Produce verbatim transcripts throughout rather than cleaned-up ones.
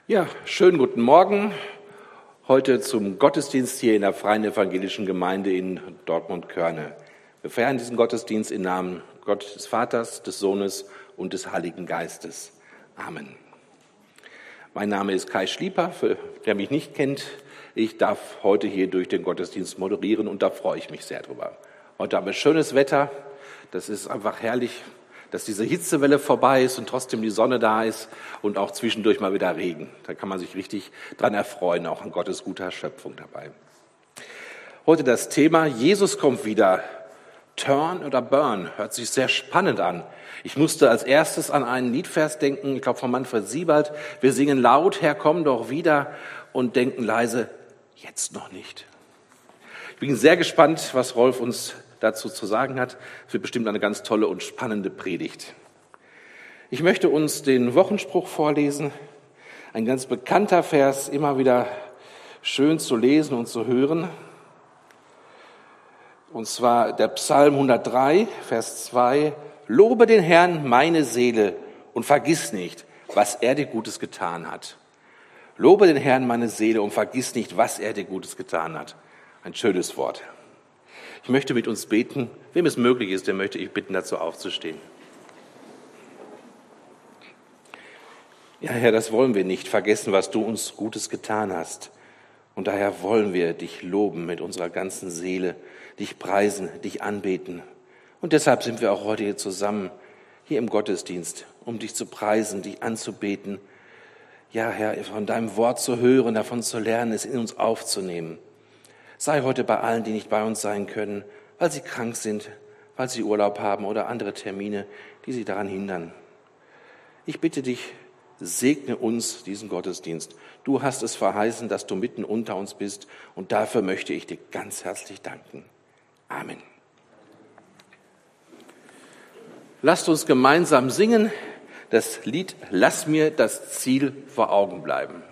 Ja, schönen guten Morgen. Heute zum Gottesdienst hier in der Freien Evangelischen Gemeinde in Dortmund-Körne. Wir feiern diesen Gottesdienst im Namen Gottes des Vaters, des Sohnes und des Heiligen Geistes. Amen. Mein Name ist Kai Schlieper, für der mich nicht kennt. Ich darf heute hier durch den Gottesdienst moderieren und da freue ich mich sehr drüber. Heute haben wir schönes Wetter. Das ist einfach herrlich, dass diese Hitzewelle vorbei ist und trotzdem die Sonne da ist und auch zwischendurch mal wieder Regen. Da kann man sich richtig dran erfreuen, auch an Gottes guter Schöpfung dabei. Heute das Thema, Jesus kommt wieder. Turn oder Burn, hört sich sehr spannend an. Ich musste als erstes an einen Liedvers denken, ich glaube von Manfred Siebald. Wir singen laut, Herr, komm doch wieder, und denken leise, jetzt noch nicht. Ich bin sehr gespannt, was Rolf uns dazu zu sagen hat. Es wird bestimmt eine ganz tolle und spannende Predigt. Ich möchte uns den Wochenspruch vorlesen. Ein ganz bekannter Vers, immer wieder schön zu lesen und zu hören. Und zwar der Psalm hundertdrei, Vers zwei. Lobe den Herrn, meine Seele, und vergiss nicht, was er dir Gutes getan hat. Lobe den Herrn, meine Seele, und vergiss nicht, was er dir Gutes getan hat. Ein schönes Wort. Ich möchte mit uns beten. Wem es möglich ist, den möchte ich bitten, dazu aufzustehen. Ja, Herr, das wollen wir nicht vergessen, was du uns Gutes getan hast. Und daher wollen wir dich loben mit unserer ganzen Seele, dich preisen, dich anbeten. Und deshalb sind wir auch heute hier zusammen, hier im Gottesdienst, um dich zu preisen, dich anzubeten. Ja, Herr, von deinem Wort zu hören, davon zu lernen, es in uns aufzunehmen. Sei heute bei allen, die nicht bei uns sein können, weil sie krank sind, weil sie Urlaub haben oder andere Termine, die sie daran hindern. Ich bitte dich, segne uns diesen Gottesdienst. Du hast es verheißen, dass du mitten unter uns bist, und dafür möchte ich dir ganz herzlich danken. Amen. Lasst uns gemeinsam singen das Lied Lass mir das Ziel vor Augen bleiben.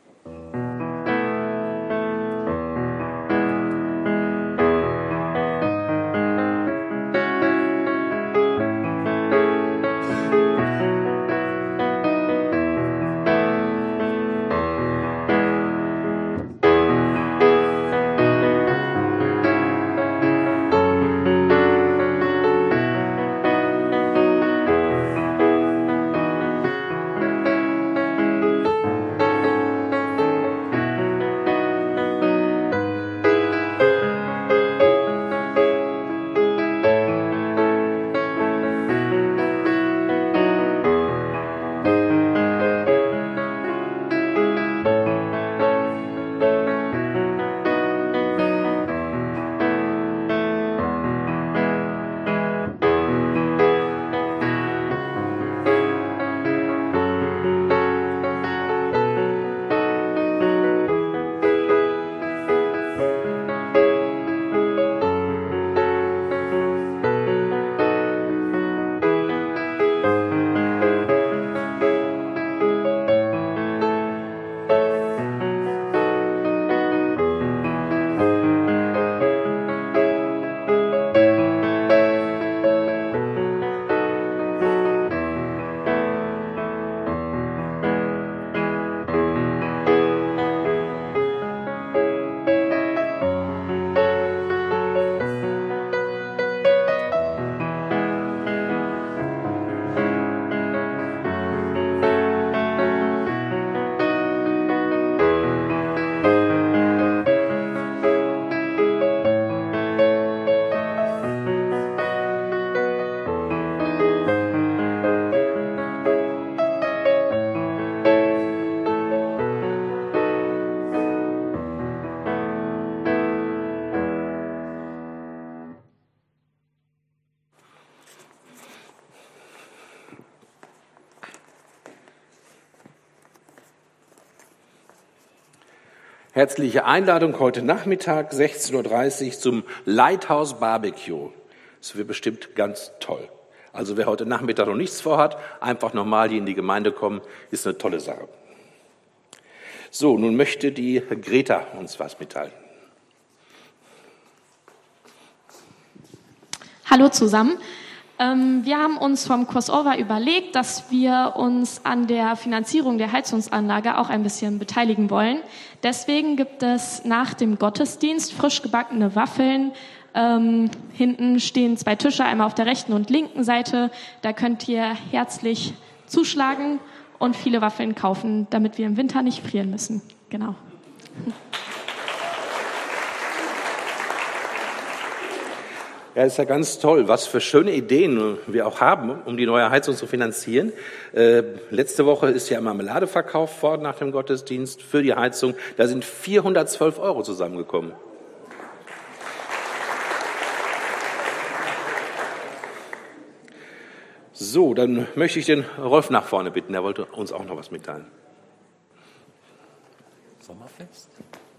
Herzliche Einladung heute Nachmittag, sechzehn Uhr dreißig, zum Lighthouse Barbecue. Das wird bestimmt ganz toll. Also wer heute Nachmittag noch nichts vorhat, einfach nochmal hier in die Gemeinde kommen, ist eine tolle Sache. So, nun möchte die Greta uns was mitteilen. Hallo zusammen. Ähm, wir haben uns vom Crossover überlegt, dass wir uns an der Finanzierung der Heizungsanlage auch ein bisschen beteiligen wollen. Deswegen gibt es nach dem Gottesdienst frisch gebackene Waffeln. Ähm, hinten stehen zwei Tische, einmal auf der rechten und linken Seite. Da könnt ihr herzlich zuschlagen und viele Waffeln kaufen, damit wir im Winter nicht frieren müssen. Genau. Ja, ist ja ganz toll, was für schöne Ideen wir auch haben, um die neue Heizung zu finanzieren. Äh, letzte Woche ist ja Marmelade verkauft worden nach dem Gottesdienst für die Heizung. Da sind vierhundertzwölf Euro zusammengekommen. So, dann möchte ich den Rolf nach vorne bitten. Der wollte uns auch noch was mitteilen. Sommerfest?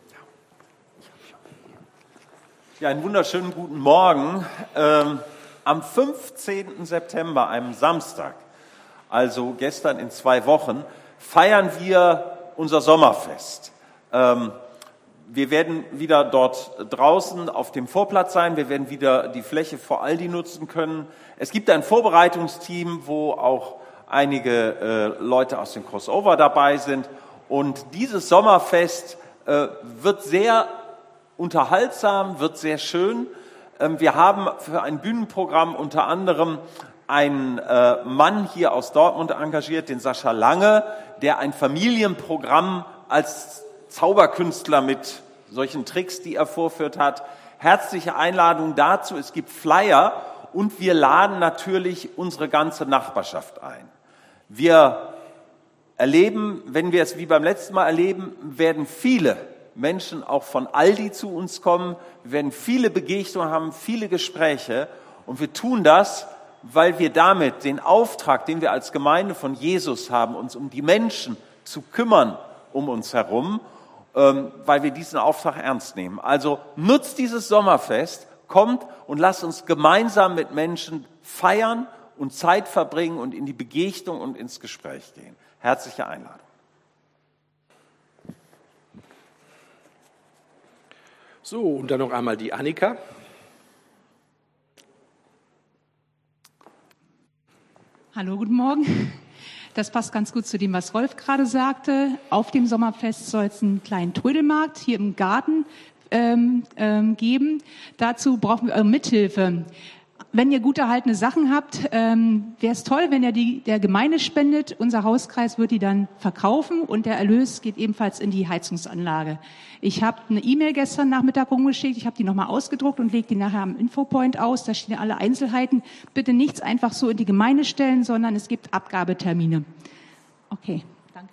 Ja, einen wunderschönen guten Morgen. Ähm, am fünfzehnten September, einem Samstag, also gestern in zwei Wochen, feiern wir unser Sommerfest. Ähm, wir werden wieder dort draußen auf dem Vorplatz sein. Wir werden wieder die Fläche vor Aldi nutzen können. Es gibt ein Vorbereitungsteam, wo auch einige äh, Leute aus dem Crossover dabei sind. Und dieses Sommerfest äh, wird sehr unterhaltsam, wird sehr schön. Wir haben für ein Bühnenprogramm unter anderem einen Mann hier aus Dortmund engagiert, den Sascha Lange, der ein Familienprogramm als Zauberkünstler mit solchen Tricks, die er vorführt hat. Herzliche Einladung dazu. Es gibt Flyer und wir laden natürlich unsere ganze Nachbarschaft ein. Wir erleben, wenn wir es wie beim letzten Mal erleben, werden viele Menschen auch von Aldi zu uns kommen. Wir werden viele Begegnungen haben, viele Gespräche. Und wir tun das, weil wir damit den Auftrag, den wir als Gemeinde von Jesus haben, uns um die Menschen zu kümmern um uns herum, ähm, weil wir diesen Auftrag ernst nehmen. Also nutzt dieses Sommerfest, kommt und lasst uns gemeinsam mit Menschen feiern und Zeit verbringen und in die Begegnung und ins Gespräch gehen. Herzliche Einladung. So, und dann noch einmal die Annika. Hallo, guten Morgen. Das passt ganz gut zu dem, was Rolf gerade sagte. Auf dem Sommerfest soll es einen kleinen Trödelmarkt hier im Garten ähm, ähm, geben. Dazu brauchen wir eure Mithilfe. Wenn ihr gut erhaltene Sachen habt, ähm, wäre es toll, wenn ihr die der Gemeinde spendet. Unser Hauskreis wird die dann verkaufen und der Erlös geht ebenfalls in die Heizungsanlage. Ich habe eine E-Mail gestern Nachmittag rumgeschickt, ich habe die nochmal ausgedruckt und lege die nachher am Infopoint aus. Da stehen alle Einzelheiten. Bitte nichts einfach so in die Gemeinde stellen, sondern es gibt Abgabetermine. Okay, danke.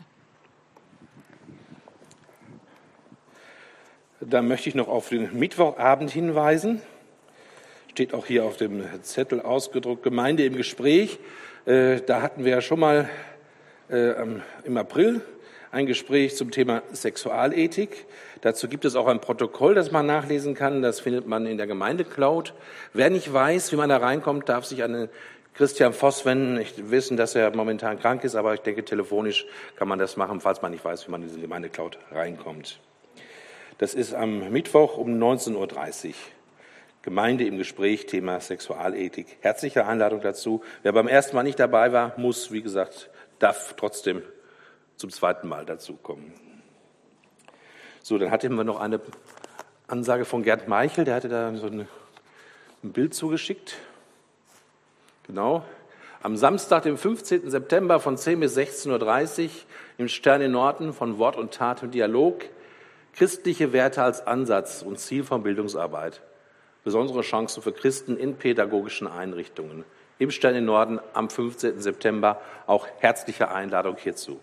Dann möchte ich noch auf den Mittwochabend hinweisen. Steht auch hier auf dem Zettel ausgedruckt, Gemeinde im Gespräch. Äh, da hatten wir ja schon mal äh, im April ein Gespräch zum Thema Sexualethik. Dazu gibt es auch ein Protokoll, das man nachlesen kann. Das findet man in der Gemeindecloud. Wer nicht weiß, wie man da reinkommt, darf sich an den Christian Voss wenden. Ich wissen, dass er momentan krank ist, aber ich denke, telefonisch kann man das machen, falls man nicht weiß, wie man in diese Gemeindecloud reinkommt. Das ist am Mittwoch um neunzehn Uhr dreißig. Gemeinde im Gespräch, Thema Sexualethik. Herzliche Einladung dazu. Wer beim ersten Mal nicht dabei war, muss, wie gesagt, darf trotzdem zum zweiten Mal dazukommen. So, dann hatten wir noch eine Ansage von Gerd Meichel, der hatte da so ein, ein Bild zugeschickt. Genau. Am Samstag, dem fünfzehnten September von zehn bis sechzehn Uhr dreißig im Stern in Norden von Wort und Tat und Dialog. Christliche Werte als Ansatz und Ziel von Bildungsarbeit. Besondere Chancen für Christen in pädagogischen Einrichtungen. Im Stern im Norden am fünfzehnten September auch herzliche Einladung hierzu.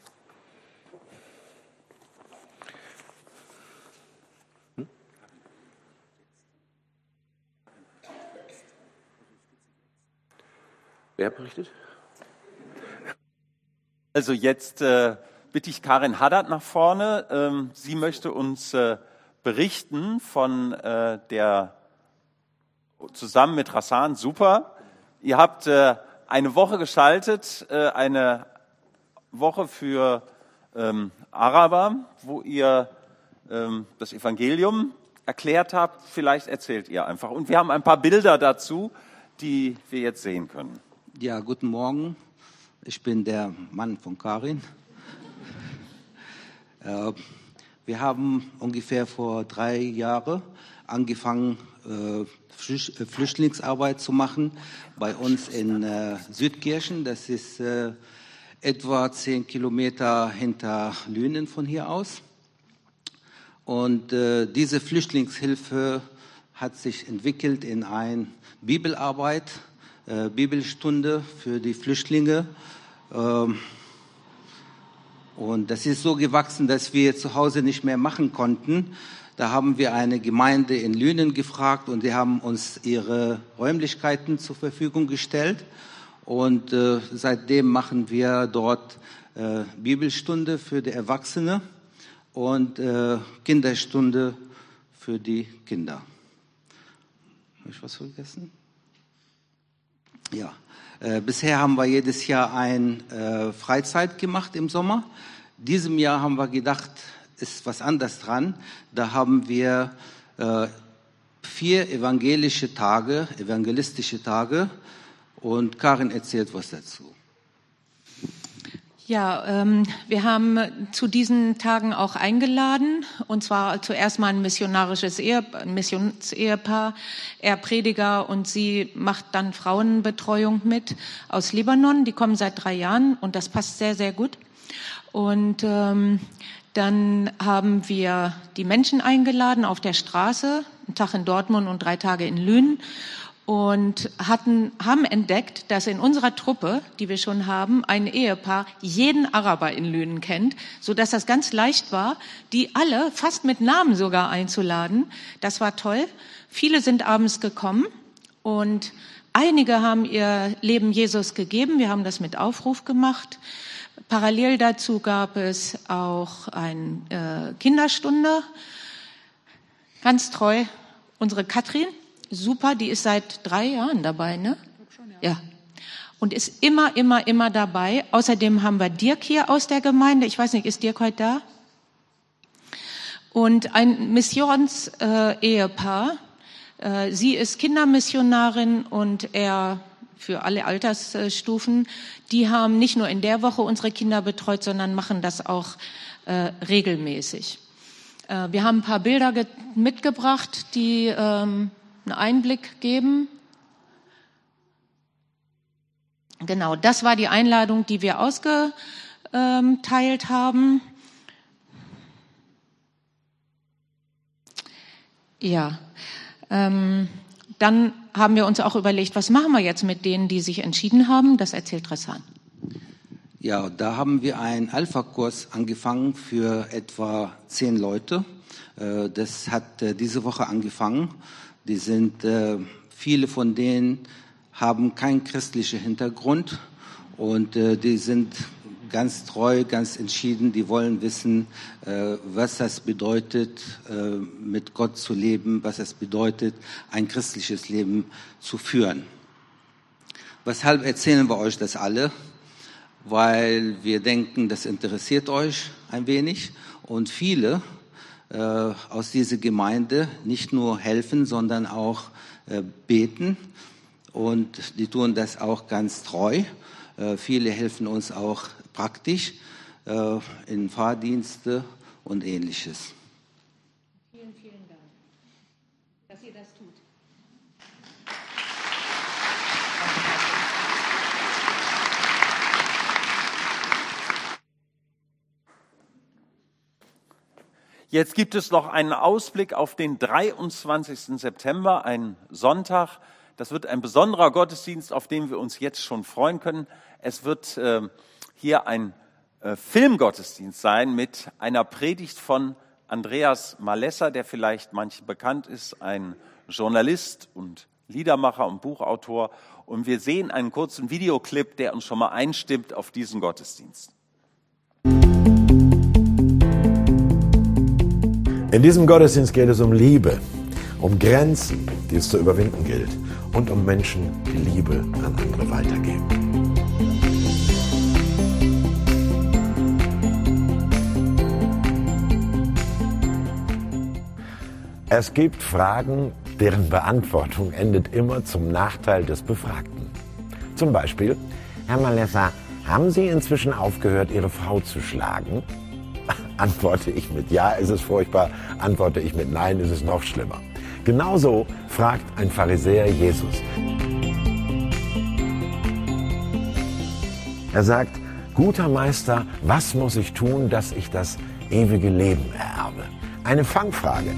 Hm? Wer berichtet? Also jetzt äh, bitte ich Karin Haddad nach vorne. Ähm, sie möchte uns äh, berichten von äh, der zusammen mit Rassan, super. Ihr habt äh, eine Woche geschaltet, äh, eine Woche für ähm, Araber, wo ihr ähm, das Evangelium erklärt habt. Vielleicht erzählt ihr einfach. Und wir haben ein paar Bilder dazu, die wir jetzt sehen können. Ja, guten Morgen. Ich bin der Mann von Karin. äh, wir haben ungefähr vor drei Jahren angefangen, äh, Flüchtlingsarbeit zu machen bei uns in äh, Südkirchen. Das ist äh, etwa zehn Kilometer hinter Lünen von hier aus. Und äh, diese Flüchtlingshilfe hat sich entwickelt in eine Bibelarbeit, äh, Bibelstunde für die Flüchtlinge. Ähm, und das ist so gewachsen, dass wir zu Hause nicht mehr machen konnten. Da haben wir eine Gemeinde in Lünen gefragt und die haben uns ihre Räumlichkeiten zur Verfügung gestellt. Und äh, seitdem machen wir dort äh, Bibelstunde für die Erwachsenen und äh, Kinderstunde für die Kinder. Habe ich was vergessen? Ja. Äh, bisher haben wir jedes Jahr eine äh, Freizeit gemacht im Sommer. Diesem Jahr haben wir gedacht, ist was anderes dran. Da haben wir äh, vier evangelische Tage, evangelistische Tage. Und Karin erzählt was dazu. Ja, ähm, wir haben zu diesen Tagen auch eingeladen, und zwar zuerst mal ein missionarisches Ehe, ein Missionsehepaar, er Prediger und sie macht dann Frauenbetreuung mit aus Libanon. Die kommen seit drei Jahren und das passt sehr, sehr gut. Und ähm, dann haben wir die Menschen eingeladen auf der Straße, einen Tag in Dortmund und drei Tage in Lünen. Und hatten, haben entdeckt, dass in unserer Truppe, die wir schon haben, ein Ehepaar jeden Araber in Lünen kennt, so dass das ganz leicht war, die alle fast mit Namen sogar einzuladen. Das war toll. Viele sind abends gekommen und einige haben ihr Leben Jesus gegeben. Wir haben das mit Aufruf gemacht. Parallel dazu gab es auch eine äh, Kinderstunde. Ganz treu unsere Katrin. Super, die ist seit drei Jahren dabei, ne? Ja. Und ist immer, immer, immer dabei. Außerdem haben wir Dirk hier aus der Gemeinde. Ich weiß nicht, ist Dirk heute da? Und ein Missions-Ehepaar. Äh, äh, sie ist Kindermissionarin und er für alle Altersstufen. Die haben nicht nur in der Woche unsere Kinder betreut, sondern machen das auch äh, regelmäßig. Äh, wir haben ein paar Bilder ge- mitgebracht, die ähm, einen Einblick geben. Genau, das war die Einladung, die wir ausgeteilt haben. Ja, ähm, dann haben wir uns auch überlegt, was machen wir jetzt mit denen, die sich entschieden haben? Das erzählt Ressan. Ja, da haben wir einen Alpha-Kurs angefangen für etwa zehn Leute. Das hat diese Woche angefangen. Die sind, äh, viele von denen haben keinen christlichen Hintergrund und äh, die sind ganz treu, ganz entschieden. Die wollen wissen, äh, was das bedeutet, äh, mit Gott zu leben, was es bedeutet, ein christliches Leben zu führen. Weshalb erzählen wir euch das alle? Weil wir denken, das interessiert euch ein wenig und viele Äh, aus dieser Gemeinde nicht nur helfen, sondern auch äh, beten. Und die tun das auch ganz treu. Äh, viele helfen uns auch praktisch äh, in Fahrdienste und Ähnliches. Vielen, vielen Dank, dass ihr das tut. Jetzt gibt es noch einen Ausblick auf den dreiundzwanzigsten September, einen Sonntag. Das wird ein besonderer Gottesdienst, auf den wir uns jetzt schon freuen können. Es wird äh, hier ein äh, Filmgottesdienst sein mit einer Predigt von Andreas Malesser, der vielleicht manchen bekannt ist, ein Journalist und Liedermacher und Buchautor. Und wir sehen einen kurzen Videoclip, der uns schon mal einstimmt auf diesen Gottesdienst. In diesem Gottesdienst geht es um Liebe, um Grenzen, die es zu überwinden gilt, und um Menschen, die Liebe an andere weitergeben. Es gibt Fragen, deren Beantwortung endet immer zum Nachteil des Befragten. Zum Beispiel: Herr Malessa, haben Sie inzwischen aufgehört, Ihre Frau zu schlagen? Antworte ich mit Ja, ist es furchtbar. Antworte ich mit Nein, ist es noch schlimmer. Genauso fragt ein Pharisäer Jesus. Er sagt: Guter Meister, was muss ich tun, dass ich das ewige Leben ererbe? Eine Fangfrage.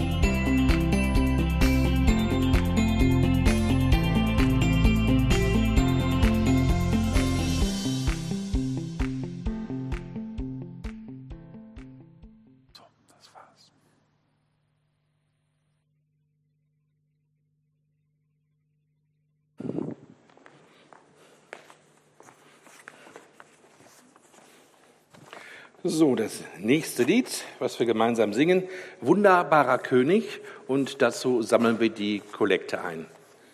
So, das nächste Lied, was wir gemeinsam singen, Wunderbarer König, und dazu sammeln wir die Kollekte ein.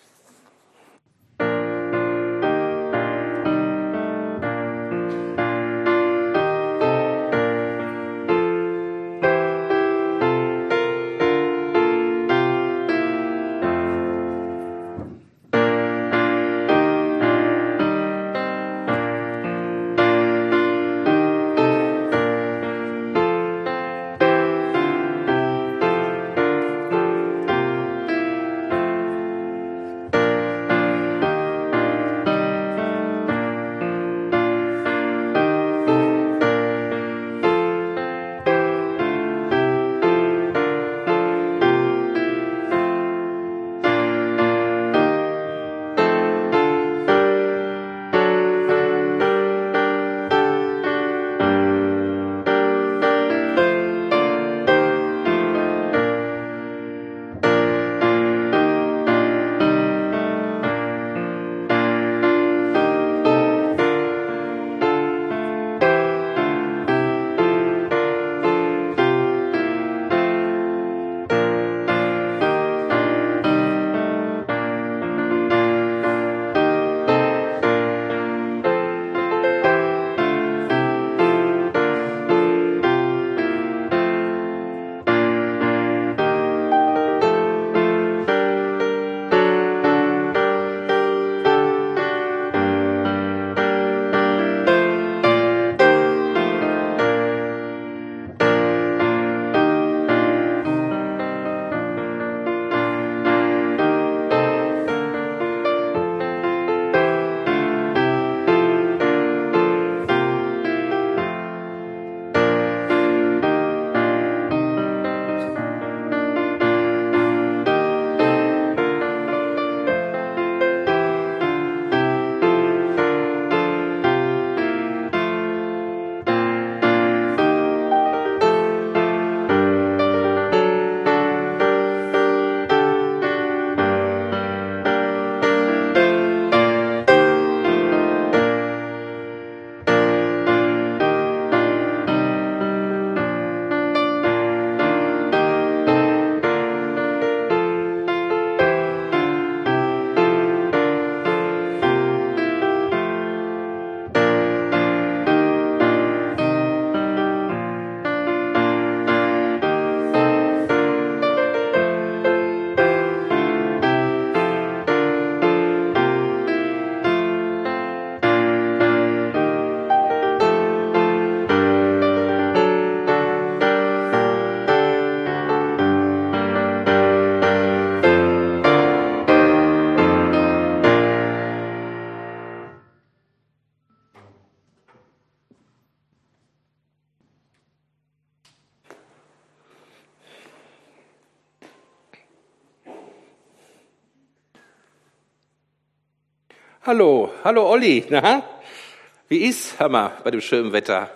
Hallo, hallo Olli, na? Wie ist, hör mal, bei dem schönen Wetter?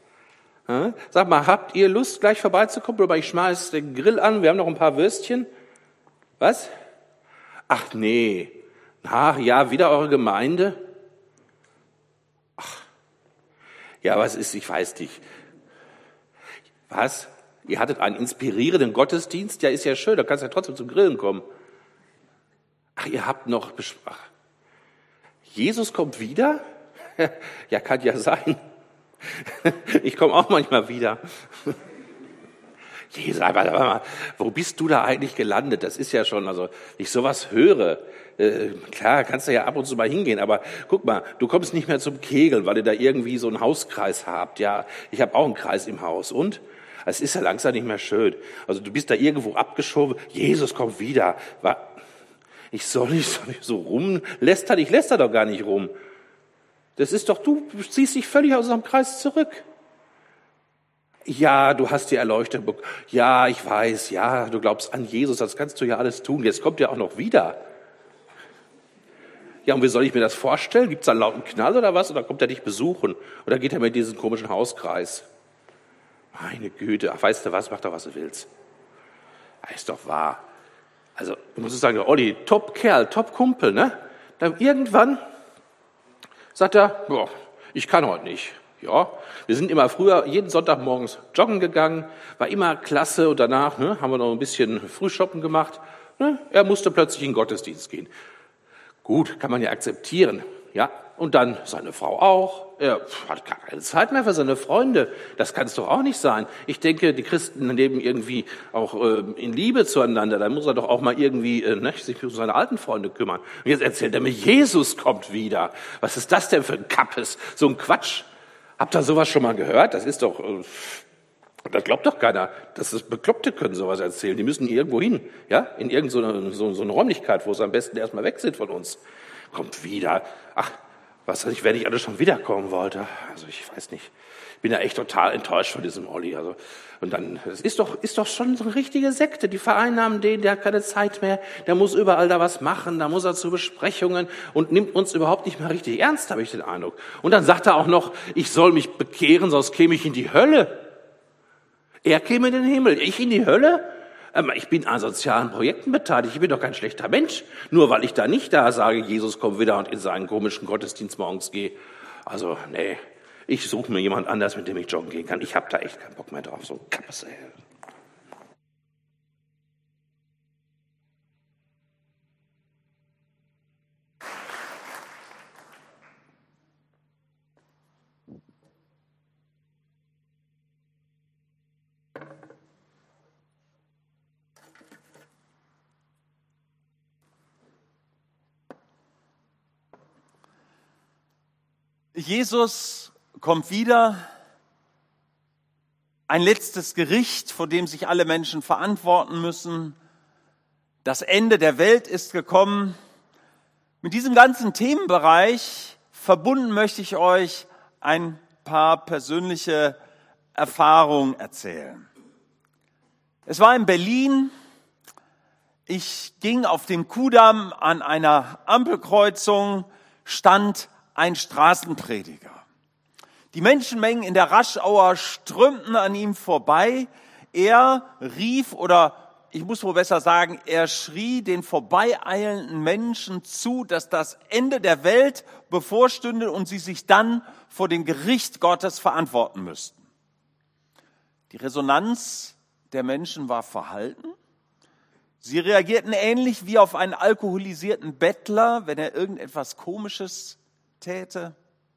Ha? Sag mal, habt ihr Lust, gleich vorbeizukommen? Oder ich schmeiß den Grill an, wir haben noch ein paar Würstchen. Was? Ach nee, ach ja, wieder eure Gemeinde? Ach, ja, was ist, ich weiß nicht. Was? Ihr hattet einen inspirierenden Gottesdienst? Ja, ist ja schön, da kannst du ja trotzdem zum Grillen kommen. Ach, ihr habt noch... Ach, Jesus kommt wieder? Ja, kann ja sein. Ich komme auch manchmal wieder. Jesus, warte mal, wo bist du da eigentlich gelandet? Das ist ja schon, also ich sowas höre. Äh, klar, kannst du ja ab und zu mal hingehen, aber guck mal, du kommst nicht mehr zum Kegeln, weil ihr da irgendwie so einen Hauskreis habt. Ja, ich habe auch einen Kreis im Haus und es ist ja langsam nicht mehr schön. Also du bist da irgendwo abgeschoben, Jesus kommt wieder. Ich soll nicht so rumlästern, ich läster doch gar nicht rum. Das ist doch, du ziehst dich völlig aus unserem Kreis zurück. Ja, du hast die Erleuchtung bekommen. Ja, ich weiß, ja, du glaubst an Jesus, das kannst du ja alles tun. Jetzt kommt er auch noch wieder. Ja, und wie soll ich mir das vorstellen? Gibt es da einen lauten Knall oder was? Oder kommt er dich besuchen? Oder geht er mit diesem komischen Hauskreis? Meine Güte, ach, weißt du was, mach doch, was du willst. Das ist doch wahr. Also, ich muss sagen, Olli, top Kerl, top Kumpel, ne? Dann irgendwann sagt er, boah, ich kann heute nicht. Ja, wir sind immer früher, jeden Sonntag morgens joggen gegangen, war immer klasse und danach ne, haben wir noch ein bisschen Frühshoppen gemacht. Ne? Er musste plötzlich in den Gottesdienst gehen. Gut, kann man ja akzeptieren. Ja, und dann seine Frau auch. Er hat gar keine Zeit mehr für seine Freunde. Das kann es doch auch nicht sein. Ich denke, die Christen leben irgendwie auch äh, in Liebe zueinander. Da muss er doch auch mal irgendwie äh, ne, sich um seine alten Freunde kümmern. Und jetzt erzählt er mir, Jesus kommt wieder. Was ist das denn für ein Kappes? So ein Quatsch. Habt ihr sowas schon mal gehört? Das ist doch, äh, das glaubt doch keiner. Das ist Bekloppte können sowas erzählen. Die müssen irgendwo hin, ja, in irgendeine so, so eine Räumlichkeit, wo sie am besten erstmal weg sind von uns. Kommt wieder. Ach, was weiß ich, wenn ich alles schon wiederkommen wollte. Also ich weiß nicht. Ich bin ja echt total enttäuscht von diesem Olli. Also und dann, es ist doch, ist doch schon so eine richtige Sekte. Die vereinnahmen den, der hat keine Zeit mehr. Der muss überall da was machen. Da muss er zu Besprechungen und nimmt uns überhaupt nicht mehr richtig ernst, habe ich den Eindruck. Und dann sagt er auch noch, ich soll mich bekehren, sonst käme ich in die Hölle. Er käme in den Himmel, ich in die Hölle? Ich bin an sozialen Projekten beteiligt, ich bin doch kein schlechter Mensch. Nur weil ich da nicht da sage, Jesus kommt wieder und in seinen komischen Gottesdienst morgens gehe. Also, nee, ich suche mir jemand anders, mit dem ich joggen gehen kann. Ich habe da echt keinen Bock mehr drauf, so Kappes, ey. Jesus kommt wieder, ein letztes Gericht, vor dem sich alle Menschen verantworten müssen. Das Ende der Welt ist gekommen. Mit diesem ganzen Themenbereich verbunden möchte ich euch ein paar persönliche Erfahrungen erzählen. Es war in Berlin. Ich ging auf dem Kudamm an einer Ampelkreuzung, stand ein Straßenprediger. Die Menschenmengen in der Raschauer strömten an ihm vorbei. Er rief, oder ich muss wohl besser sagen, er schrie den vorbeieilenden Menschen zu, dass das Ende der Welt bevorstünde und sie sich dann vor dem Gericht Gottes verantworten müssten. Die Resonanz der Menschen war verhalten. Sie reagierten ähnlich wie auf einen alkoholisierten Bettler, wenn er irgendetwas Komisches täte.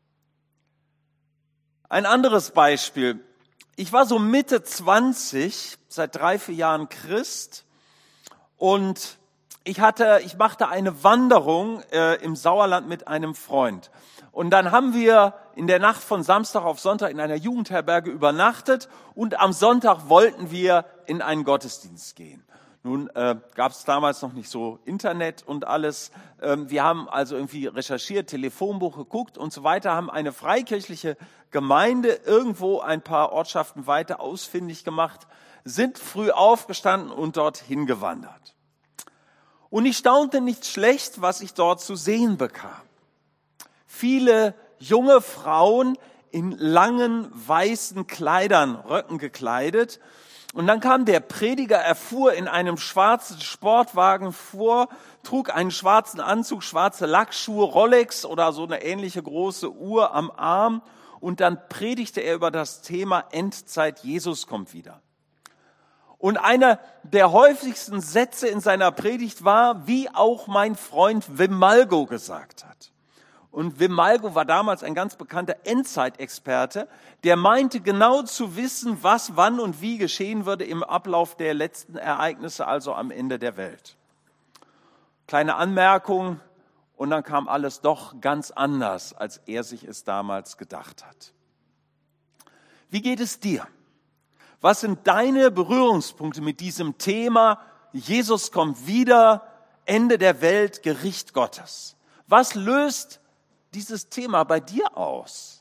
Ein anderes Beispiel. Ich war so Mitte zwanzig, seit drei, vier Jahren Christ, und ich hatte, ich machte eine Wanderung äh, im Sauerland mit einem Freund. Und dann haben wir in der Nacht von Samstag auf Sonntag in einer Jugendherberge übernachtet und am Sonntag wollten wir in einen Gottesdienst gehen. Nun äh, gab es damals noch nicht so Internet und alles. Ähm, wir haben also irgendwie recherchiert, Telefonbuch geguckt und so weiter, haben eine freikirchliche Gemeinde irgendwo ein paar Ortschaften weiter ausfindig gemacht, sind früh aufgestanden und dorthin gewandert. Und ich staunte nicht schlecht, was ich dort zu sehen bekam. Viele junge Frauen in langen weißen Kleidern, Röcken gekleidet. Und dann kam der Prediger, er fuhr in einem schwarzen Sportwagen vor, trug einen schwarzen Anzug, schwarze Lackschuhe, Rolex oder so eine ähnliche große Uhr am Arm. Und dann predigte er über das Thema Endzeit, Jesus kommt wieder. Und einer der häufigsten Sätze in seiner Predigt war, wie auch mein Freund Wim Malgo gesagt hat. Und Wim Malgo war damals ein ganz bekannter Endzeitexperte, der meinte genau zu wissen, was, wann und wie geschehen würde im Ablauf der letzten Ereignisse, also am Ende der Welt. Kleine Anmerkung, und dann kam alles doch ganz anders, als er sich es damals gedacht hat. Wie geht es dir? Was sind deine Berührungspunkte mit diesem Thema, Jesus kommt wieder, Ende der Welt, Gericht Gottes? Was löst dieses Thema bei dir aus?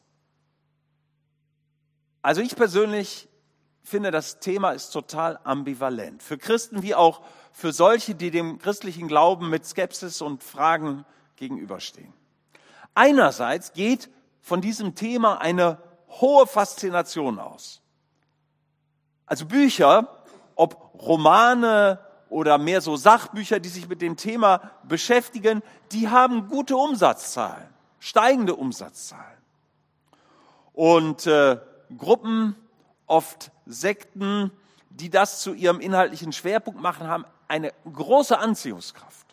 Also ich persönlich finde, das Thema ist total ambivalent. Für Christen wie auch für solche, die dem christlichen Glauben mit Skepsis und Fragen gegenüberstehen. Einerseits geht von diesem Thema eine hohe Faszination aus. Also Bücher, ob Romane oder mehr so Sachbücher, die sich mit dem Thema beschäftigen, die haben gute Umsatzzahlen, steigende Umsatzzahlen. Und äh, Gruppen, oft Sekten, die das zu ihrem inhaltlichen Schwerpunkt machen, haben eine große Anziehungskraft.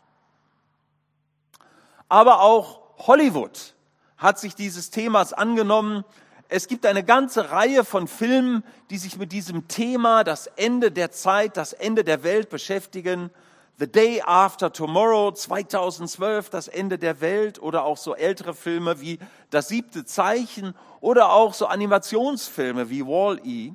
Aber auch Hollywood hat sich dieses Themas angenommen. Es gibt eine ganze Reihe von Filmen, die sich mit diesem Thema, das Ende der Zeit, das Ende der Welt beschäftigen. The Day After Tomorrow, zweitausendzwölf, das Ende der Welt, oder auch so ältere Filme wie Das siebte Zeichen oder auch so Animationsfilme wie Wall-E.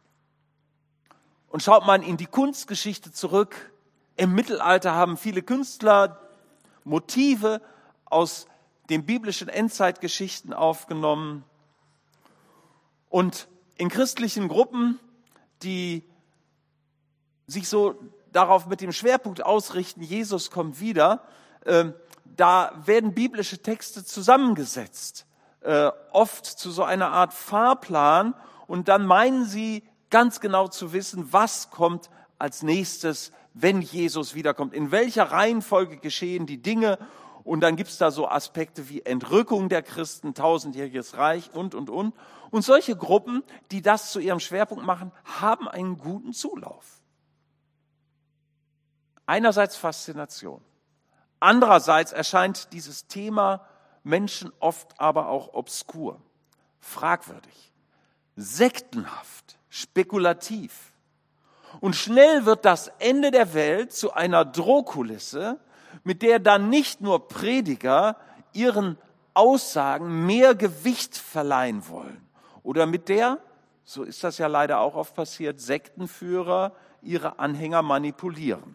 Und schaut man in die Kunstgeschichte zurück, im Mittelalter haben viele Künstler Motive aus den biblischen Endzeitgeschichten aufgenommen. Und in christlichen Gruppen, die sich so darauf mit dem Schwerpunkt ausrichten, Jesus kommt wieder, äh, da werden biblische Texte zusammengesetzt, äh, oft zu so einer Art Fahrplan, und dann meinen sie ganz genau zu wissen, was kommt als nächstes, wenn Jesus wiederkommt. In welcher Reihenfolge geschehen die Dinge? Und dann gibt es da so Aspekte wie Entrückung der Christen, tausendjähriges Reich und, und, und. Und solche Gruppen, die das zu ihrem Schwerpunkt machen, haben einen guten Zulauf. Einerseits Faszination. Andererseits erscheint dieses Thema Menschen oft aber auch obskur, fragwürdig, sektenhaft, spekulativ. Und schnell wird das Ende der Welt zu einer Drohkulisse, mit der dann nicht nur Prediger ihren Aussagen mehr Gewicht verleihen wollen oder mit der, so ist das ja leider auch oft passiert, Sektenführer ihre Anhänger manipulieren.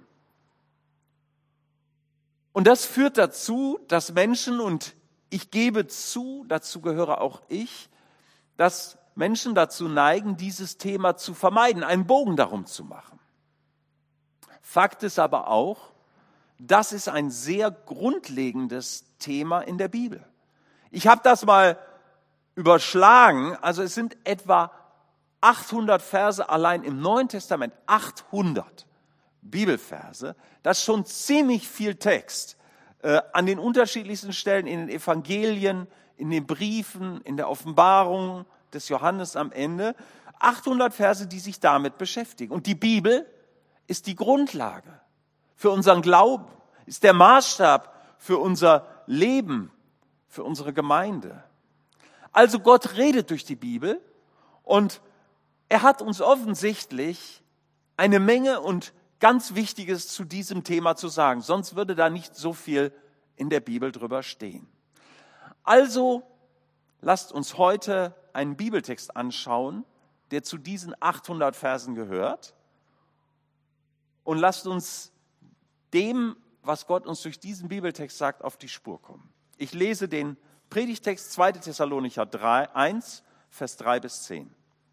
Und das führt dazu, dass Menschen, und ich gebe zu, dazu gehöre auch ich, dass Menschen dazu neigen, dieses Thema zu vermeiden, einen Bogen darum zu machen. Fakt ist aber auch, das ist ein sehr grundlegendes Thema in der Bibel. Ich habe das mal überschlagen, also es sind etwa achthundert Verse allein im Neuen Testament, achthundert Bibelverse, das ist schon ziemlich viel Text, äh, an den unterschiedlichsten Stellen in den Evangelien, in den Briefen, in der Offenbarung des Johannes am Ende, achthundert Verse, die sich damit beschäftigen. Und die Bibel ist die Grundlage für unseren Glauben, ist der Maßstab für unser Leben, für unsere Gemeinde. Also Gott redet durch die Bibel und er hat uns offensichtlich eine Menge und ganz Wichtiges zu diesem Thema zu sagen. Sonst würde da nicht so viel in der Bibel drüber stehen. Also lasst uns heute einen Bibeltext anschauen, der zu diesen achthundert Versen gehört. Und lasst uns dem, was Gott uns durch diesen Bibeltext sagt, auf die Spur kommen. Ich lese den Predigtext zweiter Thessalonicher eins, Vers drei bis zehn.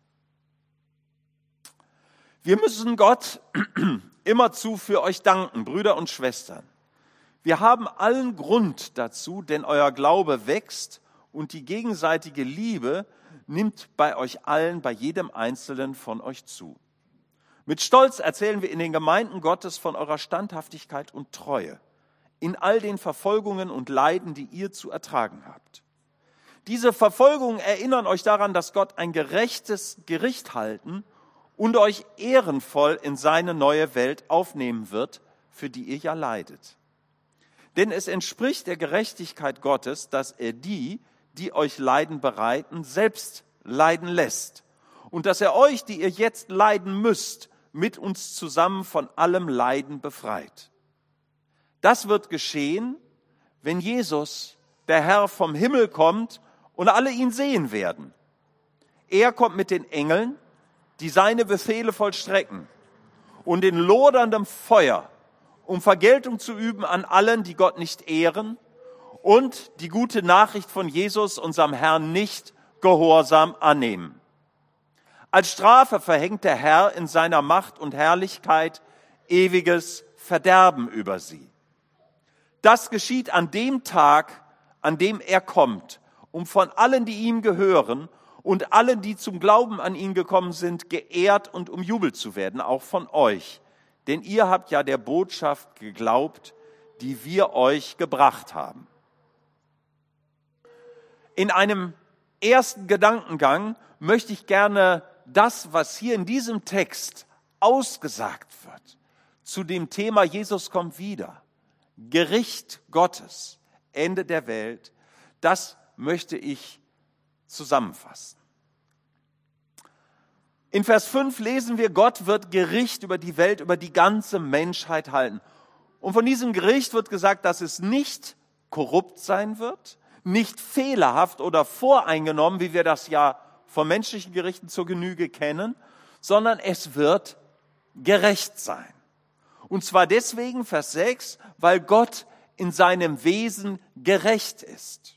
Wir müssen Gott immerzu für euch danken, Brüder und Schwestern. Wir haben allen Grund dazu, denn euer Glaube wächst und die gegenseitige Liebe nimmt bei euch allen, bei jedem Einzelnen von euch zu. Mit Stolz erzählen wir in den Gemeinden Gottes von eurer Standhaftigkeit und Treue in all den Verfolgungen und Leiden, die ihr zu ertragen habt. Diese Verfolgungen erinnern euch daran, dass Gott ein gerechtes Gericht halten und euch ehrenvoll in seine neue Welt aufnehmen wird, für die ihr ja leidet. Denn es entspricht der Gerechtigkeit Gottes, dass er die, die euch Leiden bereiten, selbst leiden lässt. Und dass er euch, die ihr jetzt leiden müsst, mit uns zusammen von allem Leiden befreit. Das wird geschehen, wenn Jesus, der Herr, vom Himmel kommt und alle ihn sehen werden. Er kommt mit den Engeln, die seine Befehle vollstrecken, und in loderndem Feuer, um Vergeltung zu üben an allen, die Gott nicht ehren und die gute Nachricht von Jesus, unserem Herrn, nicht gehorsam annehmen. Als Strafe verhängt der Herr in seiner Macht und Herrlichkeit ewiges Verderben über sie. Das geschieht an dem Tag, an dem er kommt, um von allen, die ihm gehören und allen, die zum Glauben an ihn gekommen sind, geehrt und umjubelt zu werden, auch von euch. Denn ihr habt ja der Botschaft geglaubt, die wir euch gebracht haben. In einem ersten Gedankengang möchte ich gerne das, was hier in diesem Text ausgesagt wird, zu dem Thema Jesus kommt wieder, Gericht Gottes, Ende der Welt, das möchte ich zusammenfassen. In Vers fünf lesen wir, Gott wird Gericht über die Welt, über die ganze Menschheit halten. Und von diesem Gericht wird gesagt, dass es nicht korrupt sein wird, nicht fehlerhaft oder voreingenommen, wie wir das ja von menschlichen Gerichten zur Genüge kennen, sondern es wird gerecht sein. Und zwar deswegen, Vers sechs, weil Gott in seinem Wesen gerecht ist.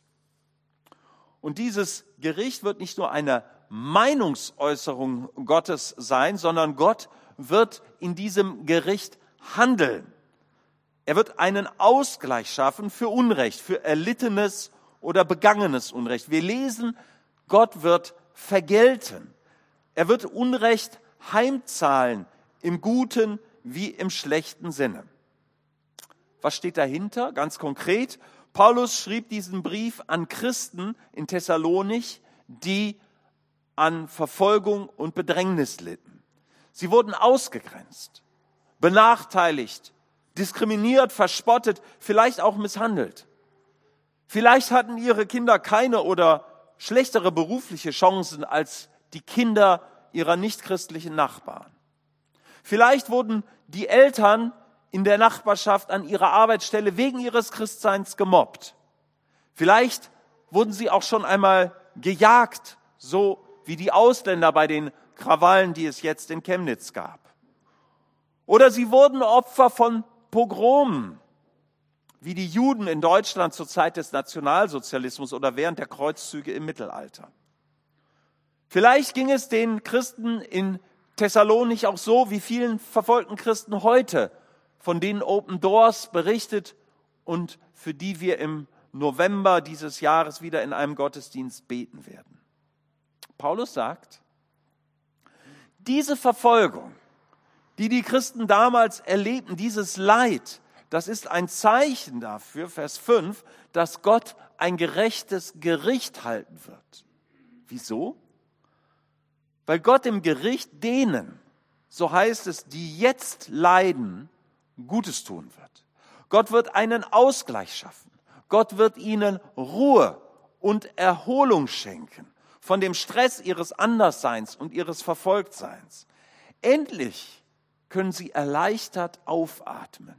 Und dieses Gericht wird nicht nur eine Meinungsäußerung Gottes sein, sondern Gott wird in diesem Gericht handeln. Er wird einen Ausgleich schaffen für Unrecht, für erlittenes oder begangenes Unrecht. Wir lesen, Gott wird vergelten. Er wird Unrecht heimzahlen, im guten wie im schlechten Sinne. Was steht dahinter? Ganz konkret, Paulus schrieb diesen Brief an Christen in Thessalonich, die an Verfolgung und Bedrängnis litten. Sie wurden ausgegrenzt, benachteiligt, diskriminiert, verspottet, vielleicht auch misshandelt. Vielleicht hatten ihre Kinder keine oder schlechtere berufliche Chancen als die Kinder ihrer nichtchristlichen Nachbarn. Vielleicht wurden die Eltern in der Nachbarschaft an ihrer Arbeitsstelle wegen ihres Christseins gemobbt. Vielleicht wurden sie auch schon einmal gejagt, so wie die Ausländer bei den Krawallen, die es jetzt in Chemnitz gab. Oder sie wurden Opfer von Pogromen, wie die Juden in Deutschland zur Zeit des Nationalsozialismus oder während der Kreuzzüge im Mittelalter. Vielleicht ging es den Christen in Thessalonich auch so, wie vielen verfolgten Christen heute, von denen Open Doors berichtet und für die wir im November dieses Jahres wieder in einem Gottesdienst beten werden. Paulus sagt, diese Verfolgung, die die Christen damals erlebten, dieses Leid, das ist ein Zeichen dafür, Vers fünf, dass Gott ein gerechtes Gericht halten wird. Wieso? Weil Gott im Gericht denen, so heißt es, die jetzt leiden, Gutes tun wird. Gott wird einen Ausgleich schaffen. Gott wird ihnen Ruhe und Erholung schenken von dem Stress ihres Andersseins und ihres Verfolgtseins. Endlich können sie erleichtert aufatmen.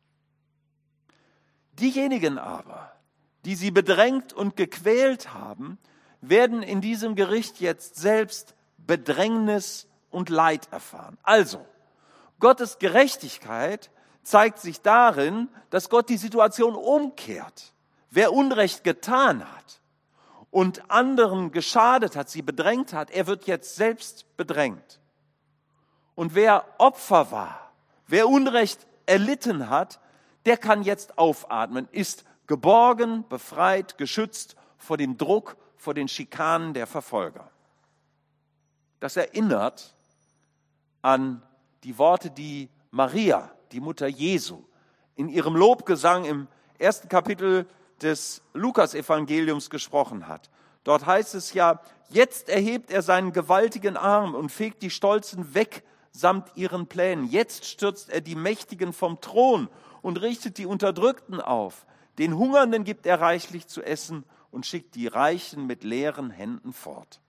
Diejenigen aber, die sie bedrängt und gequält haben, werden in diesem Gericht jetzt selbst Bedrängnis und Leid erfahren. Also, Gottes Gerechtigkeit zeigt sich darin, dass Gott die Situation umkehrt. Wer Unrecht getan hat und anderen geschadet hat, sie bedrängt hat, er wird jetzt selbst bedrängt. Und wer Opfer war, wer Unrecht erlitten hat, der kann jetzt aufatmen, ist geborgen, befreit, geschützt vor dem Druck, vor den Schikanen der Verfolger. Das erinnert an die Worte, die Maria, die Mutter Jesu, in ihrem Lobgesang im ersten Kapitel des Lukas-Evangeliums gesprochen hat. Dort heißt es ja, jetzt erhebt er seinen gewaltigen Arm und fegt die Stolzen weg samt ihren Plänen. Jetzt stürzt er die Mächtigen vom Thron und richtet die Unterdrückten auf. Den Hungernden gibt er reichlich zu essen und schickt die Reichen mit leeren Händen fort.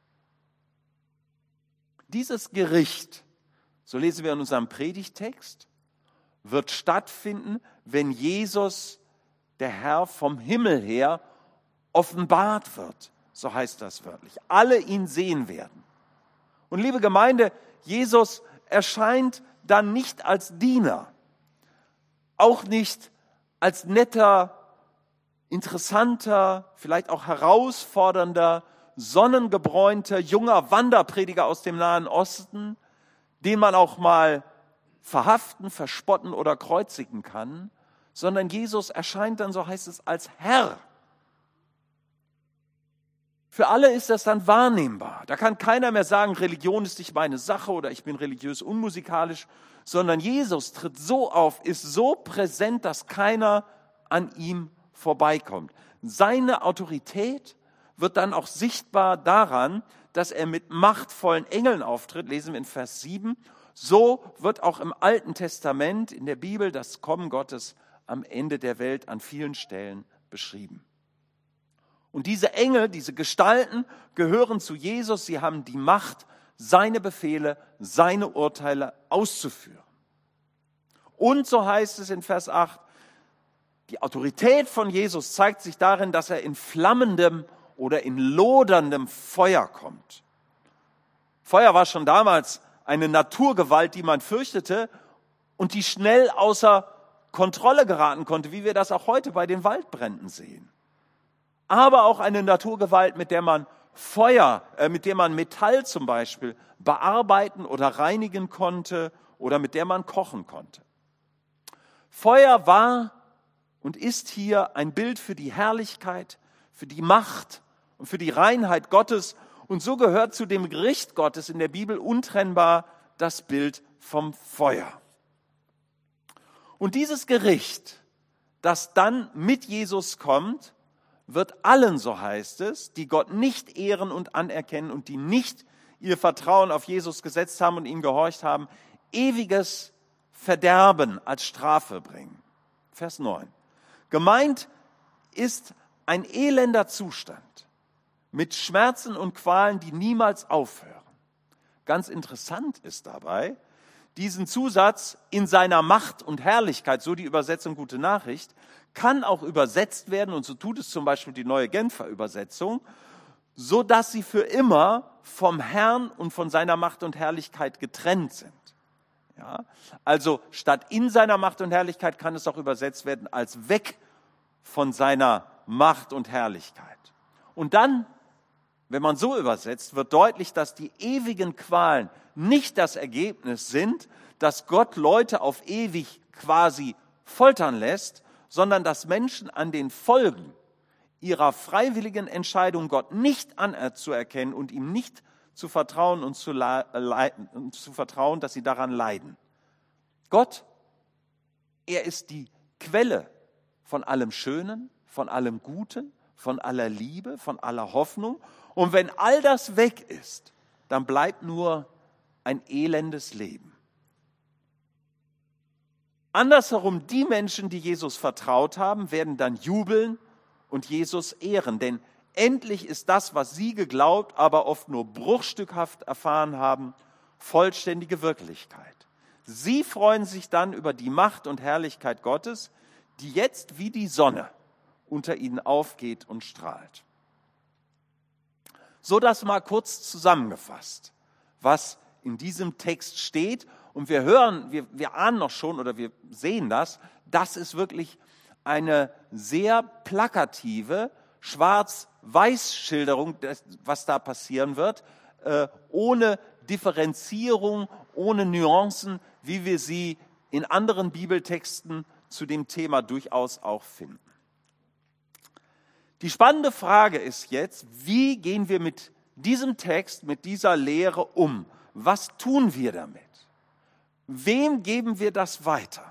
Dieses Gericht, so lesen wir in unserem Predigtext, wird stattfinden, wenn Jesus, der Herr, vom Himmel her offenbart wird. So heißt das wörtlich. Alle ihn sehen werden. Und liebe Gemeinde, Jesus erscheint dann nicht als Diener, auch nicht als netter, interessanter, vielleicht auch herausfordernder, sonnengebräunter, junger Wanderprediger aus dem Nahen Osten, den man auch mal verhaften, verspotten oder kreuzigen kann, sondern Jesus erscheint dann, so heißt es, als Herr. Für alle ist das dann wahrnehmbar. Da kann keiner mehr sagen, Religion ist nicht meine Sache oder ich bin religiös unmusikalisch, sondern Jesus tritt so auf, ist so präsent, dass keiner an ihm vorbeikommt. Seine Autorität wird dann auch sichtbar daran, dass er mit machtvollen Engeln auftritt, lesen wir in Vers sieben. So wird auch im Alten Testament, in der Bibel, das Kommen Gottes am Ende der Welt an vielen Stellen beschrieben. Und diese Engel, diese Gestalten gehören zu Jesus. Sie haben die Macht, seine Befehle, seine Urteile auszuführen. Und so heißt es in Vers acht, die Autorität von Jesus zeigt sich darin, dass er in flammendem oder in loderndem Feuer kommt. Feuer war schon damals eine Naturgewalt, die man fürchtete und die schnell außer Kontrolle geraten konnte, wie wir das auch heute bei den Waldbränden sehen. Aber auch eine Naturgewalt, mit der man Feuer, äh, mit der man Metall zum Beispiel bearbeiten oder reinigen konnte oder mit der man kochen konnte. Feuer war und ist hier ein Bild für die Herrlichkeit, für die Macht und für die Reinheit Gottes. Und so gehört zu dem Gericht Gottes in der Bibel untrennbar das Bild vom Feuer. Und dieses Gericht, das dann mit Jesus kommt, wird allen, so heißt es, die Gott nicht ehren und anerkennen und die nicht ihr Vertrauen auf Jesus gesetzt haben und ihm gehorcht haben, ewiges Verderben als Strafe bringen. Vers neun. Gemeint ist ein elender Zustand mit Schmerzen und Qualen, die niemals aufhören. Ganz interessant ist dabei, diesen Zusatz in seiner Macht und Herrlichkeit, so die Übersetzung Gute Nachricht, kann auch übersetzt werden, und so tut es zum Beispiel die Neue Genfer Übersetzung, so dass sie für immer vom Herrn und von seiner Macht und Herrlichkeit getrennt sind. Ja? Also statt in seiner Macht und Herrlichkeit kann es auch übersetzt werden als weg von seiner Macht und Herrlichkeit. Und dann, wenn man so übersetzt, wird deutlich, dass die ewigen Qualen nicht das Ergebnis sind, dass Gott Leute auf ewig quasi foltern lässt, sondern dass Menschen an den Folgen ihrer freiwilligen Entscheidung, Gott nicht anzuerkennen und ihm nicht zu vertrauen und zu, leiden, und zu vertrauen, dass sie daran leiden. Gott, er ist die Quelle von allem Schönen, von allem Guten, von aller Liebe, von aller Hoffnung. Und wenn all das weg ist, dann bleibt nur ein elendes Leben. Andersherum, die Menschen, die Jesus vertraut haben, werden dann jubeln und Jesus ehren. Denn endlich ist das, was sie geglaubt, aber oft nur bruchstückhaft erfahren haben, vollständige Wirklichkeit. Sie freuen sich dann über die Macht und Herrlichkeit Gottes, die jetzt wie die Sonne unter ihnen aufgeht und strahlt. So das mal kurz zusammengefasst, was in diesem Text steht. Und wir hören, wir, wir ahnen noch schon oder wir sehen das, das ist wirklich eine sehr plakative Schwarz-Weiß-Schilderung, was da passieren wird, äh, ohne Differenzierung, ohne Nuancen, wie wir sie in anderen Bibeltexten zu dem Thema durchaus auch finden. Die spannende Frage ist jetzt, wie gehen wir mit diesem Text, mit dieser Lehre um? Was tun wir damit? Wem geben wir das weiter?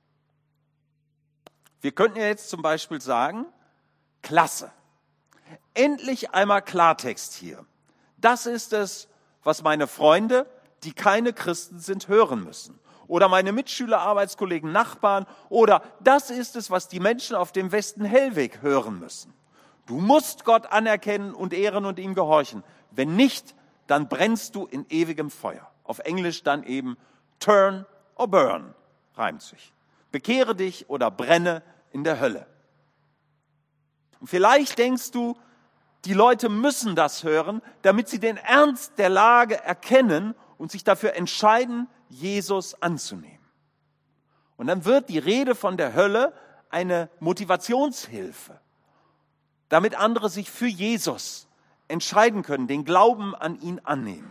Wir könnten ja jetzt zum Beispiel sagen, klasse, endlich einmal Klartext hier. Das ist es, was meine Freunde, die keine Christen sind, hören müssen. oder meine Mitschüler, Arbeitskollegen, Nachbarn oder das ist es, was die Menschen auf dem Westen-Hellweg hören müssen. Du musst Gott anerkennen und ehren und ihm gehorchen. Wenn nicht, dann brennst du in ewigem Feuer. Auf Englisch dann eben turn or burn, reimt sich. Bekehre dich oder brenne in der Hölle. Und vielleicht denkst du, die Leute müssen das hören, damit sie den Ernst der Lage erkennen und sich dafür entscheiden, Jesus anzunehmen. Und dann wird die Rede von der Hölle eine Motivationshilfe, damit andere sich für Jesus entscheiden können, den Glauben an ihn annehmen.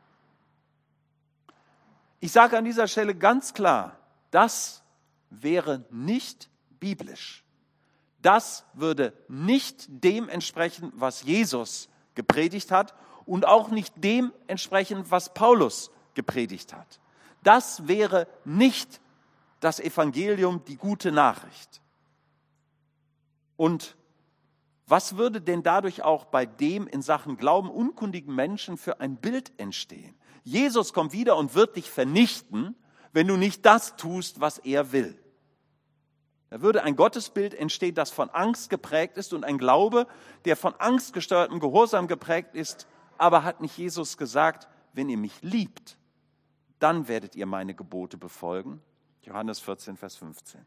Ich sage an dieser Stelle ganz klar, das wäre nicht biblisch. Das würde nicht dem entsprechen, was Jesus gepredigt hat und auch nicht dem entsprechen, was Paulus gepredigt hat. Das wäre nicht das Evangelium, die gute Nachricht. Und was würde denn dadurch auch bei dem in Sachen Glauben unkundigen Menschen für ein Bild entstehen? Jesus kommt wieder und wird dich vernichten, wenn du nicht das tust, was er will. Da würde ein Gottesbild entstehen, das von Angst geprägt ist und ein Glaube, der von angstgesteuertem Gehorsam geprägt ist, aber hat nicht Jesus gesagt, wenn ihr mich liebt, dann werdet ihr meine Gebote befolgen. Johannes vierzehn, Vers fünfzehn.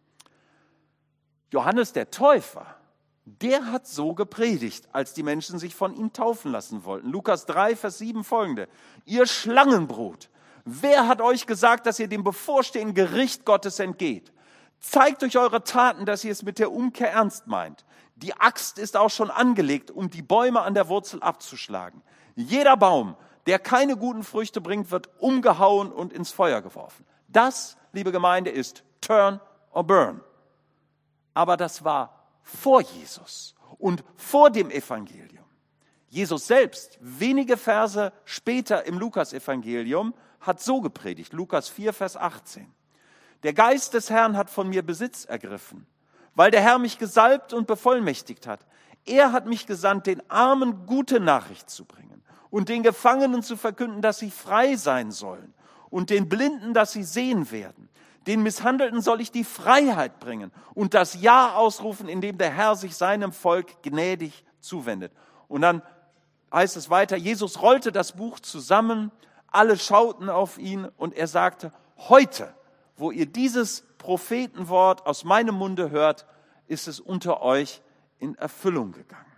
Johannes der Täufer, der hat so gepredigt, als die Menschen sich von ihm taufen lassen wollten. Lukas drei, Vers sieben folgende. Ihr Schlangenbrut, wer hat euch gesagt, dass ihr dem bevorstehenden Gericht Gottes entgeht? Zeigt durch eure Taten, dass ihr es mit der Umkehr ernst meint. Die Axt ist auch schon angelegt, um die Bäume an der Wurzel abzuschlagen. Jeder Baum, der keine guten Früchte bringt, wird umgehauen und ins Feuer geworfen. Das, liebe Gemeinde, ist turn or burn. Aber das war vor Jesus und vor dem Evangelium. Jesus selbst, wenige Verse später im Lukas-Evangelium, hat so gepredigt. Lukas vier, Vers achtzehn. Der Geist des Herrn hat von mir Besitz ergriffen, weil der Herr mich gesalbt und bevollmächtigt hat. Er hat mich gesandt, den Armen gute Nachricht zu bringen und den Gefangenen zu verkünden, dass sie frei sein sollen und den Blinden, dass sie sehen werden. Den Misshandelten soll ich die Freiheit bringen und das Ja ausrufen, indem der Herr sich seinem Volk gnädig zuwendet. Und dann heißt es weiter, Jesus rollte das Buch zusammen, alle schauten auf ihn und er sagte, heute, wo ihr dieses Prophetenwort aus meinem Munde hört, ist es unter euch in Erfüllung gegangen.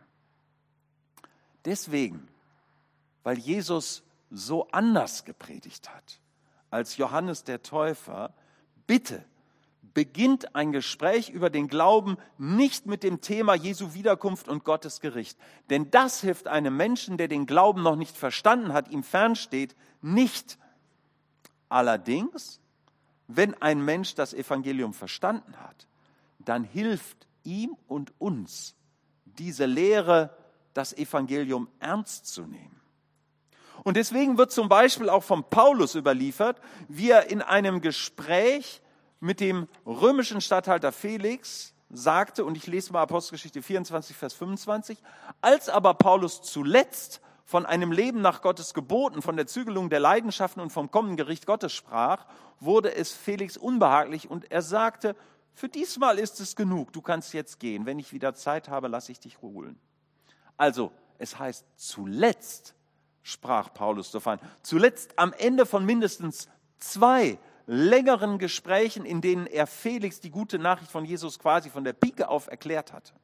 Deswegen, weil Jesus so anders gepredigt hat als Johannes der Täufer, bitte beginnt ein Gespräch über den Glauben nicht mit dem Thema Jesu Wiederkunft und Gottes Gericht. Denn das hilft einem Menschen, der den Glauben noch nicht verstanden hat, ihm fernsteht, nicht. Allerdings, wenn ein Mensch das Evangelium verstanden hat, dann hilft ihm und uns diese Lehre, das Evangelium ernst zu nehmen. Und deswegen wird zum Beispiel auch von Paulus überliefert, wie er in einem Gespräch mit dem römischen Statthalter Felix sagte, und ich lese mal Apostelgeschichte vierundzwanzig, Vers fünfundzwanzig, als aber Paulus zuletzt von einem Leben nach Gottes Geboten, von der Zügelung der Leidenschaften und vom kommenden Gericht Gottes sprach, wurde es Felix unbehaglich und er sagte, für diesmal ist es genug, du kannst jetzt gehen, wenn ich wieder Zeit habe, lasse ich dich holen. Also, es heißt zuletzt, sprach Paulus davon, zuletzt am Ende von mindestens zwei längeren Gesprächen, in denen er Felix die gute Nachricht von Jesus quasi von der Pike auf erklärt hatte.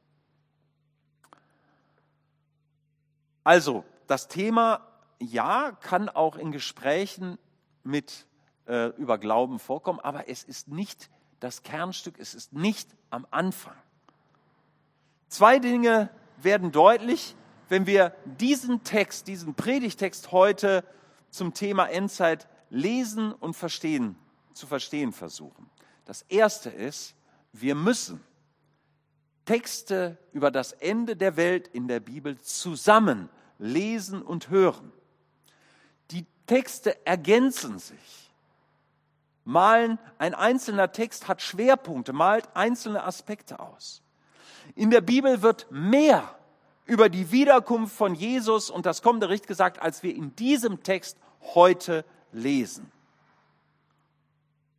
Also, das Thema, ja, kann auch in Gesprächen mit, äh, über Glauben vorkommen, aber es ist nicht das Kernstück, es ist nicht am Anfang. Zwei Dinge werden deutlich, wenn wir diesen Text, diesen Predigtext heute zum Thema Endzeit lesen und verstehen, zu verstehen versuchen. Das erste ist, wir müssen Texte über das Ende der Welt in der Bibel zusammen lesen und hören. Die Texte ergänzen sich. Malen, ein einzelner Text hat Schwerpunkte, malt einzelne Aspekte aus. In der Bibel wird mehr über die Wiederkunft von Jesus und das kommende Gericht gesagt, als wir in diesem Text heute lesen.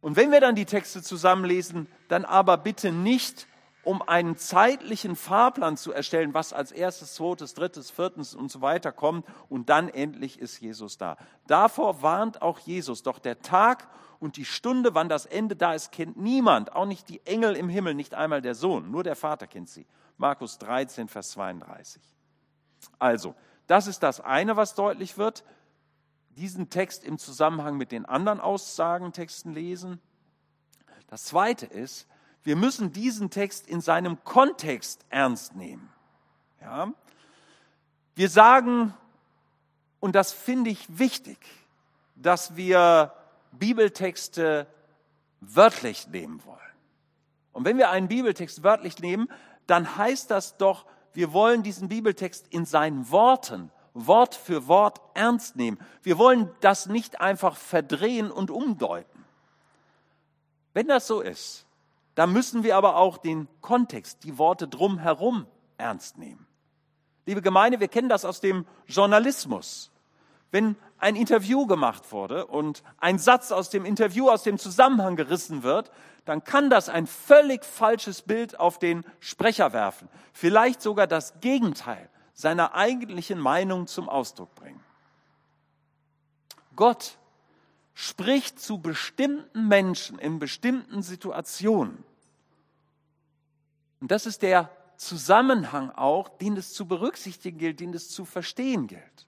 Und wenn wir dann die Texte zusammenlesen, dann aber bitte nicht, um einen zeitlichen Fahrplan zu erstellen, was als erstes, zweites, drittes, viertes und so weiter kommt und dann endlich ist Jesus da. Davor warnt auch Jesus, doch der Tag und die Stunde, wann das Ende da ist, kennt niemand, auch nicht die Engel im Himmel, nicht einmal der Sohn, nur der Vater kennt sie. Markus dreizehn, Vers zweiunddreißig. Also, das ist das eine, was deutlich wird. Diesen Text im Zusammenhang mit den anderen Aussagentexten lesen. Das zweite ist, wir müssen diesen Text in seinem Kontext ernst nehmen. Ja? Wir sagen, und das finde ich wichtig, dass wir Bibeltexte wörtlich nehmen wollen. Und wenn wir einen Bibeltext wörtlich nehmen, dann heißt das doch, wir wollen diesen Bibeltext in seinen Worten, Wort für Wort ernst nehmen. Wir wollen das nicht einfach verdrehen und umdeuten. Wenn das so ist, dann müssen wir aber auch den Kontext, die Worte drumherum ernst nehmen. Liebe Gemeinde, wir kennen das aus dem Journalismus. Wenn ein Interview gemacht wurde und ein Satz aus dem Interview aus dem Zusammenhang gerissen wird, dann kann das ein völlig falsches Bild auf den Sprecher werfen. Vielleicht sogar das Gegenteil seiner eigentlichen Meinung zum Ausdruck bringen. Gott spricht zu bestimmten Menschen in bestimmten Situationen. Und das ist der Zusammenhang auch, den es zu berücksichtigen gilt, den es zu verstehen gilt.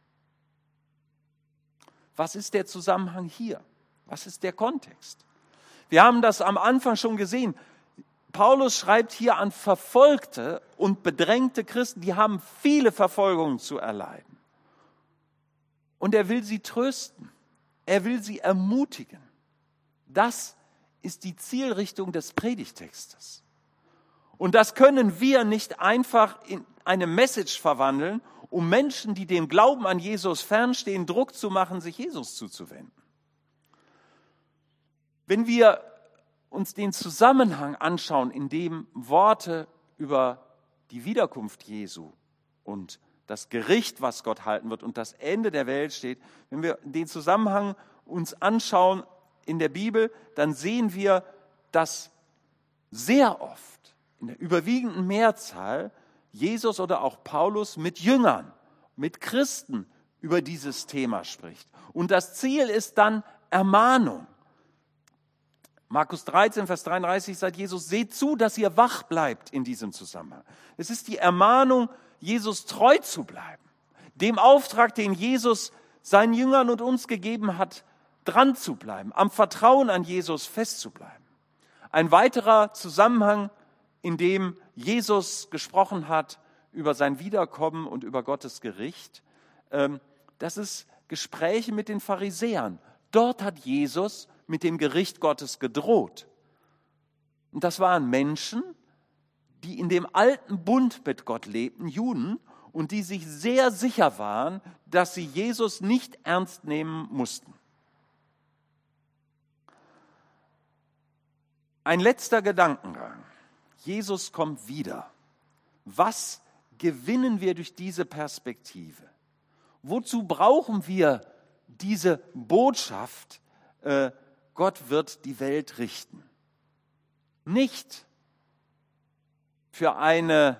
Was ist der Zusammenhang hier? Was ist der Kontext? Wir haben das am Anfang schon gesehen. Paulus schreibt hier an verfolgte und bedrängte Christen, die haben viele Verfolgungen zu erleiden. Und er will sie trösten. Er will sie ermutigen. Das ist die Zielrichtung des Predigtextes. Und das können wir nicht einfach in eine Message verwandeln, um Menschen, die dem Glauben an Jesus fernstehen, Druck zu machen, sich Jesus zuzuwenden. Wenn wir uns den Zusammenhang anschauen, in dem Worte über die Wiederkunft Jesu und das Gericht, was Gott halten wird und das Ende der Welt steht, wenn wir den Zusammenhang uns anschauen in der Bibel, dann sehen wir, dass sehr oft, in der überwiegenden Mehrzahl, Jesus oder auch Paulus mit Jüngern, mit Christen über dieses Thema spricht. Und das Ziel ist dann Ermahnung. Markus dreizehn, Vers dreiunddreißig sagt Jesus, seht zu, dass ihr wach bleibt in diesem Zusammenhang. Es ist die Ermahnung, Jesus treu zu bleiben, dem Auftrag, den Jesus seinen Jüngern und uns gegeben hat, dran zu bleiben, am Vertrauen an Jesus festzubleiben. Ein weiterer Zusammenhang, in dem Jesus gesprochen hat über sein Wiederkommen und über Gottes Gericht, das ist Gespräche mit den Pharisäern. Dort hat Jesus mit dem Gericht Gottes gedroht. Und das waren Menschen, die in dem alten Bund mit Gott lebten, Juden, und die sich sehr sicher waren, dass sie Jesus nicht ernst nehmen mussten. Ein letzter Gedankengang. Jesus kommt wieder. Was gewinnen wir durch diese Perspektive? Wozu brauchen wir diese Botschaft, äh, Gott wird die Welt richten? Nicht für eine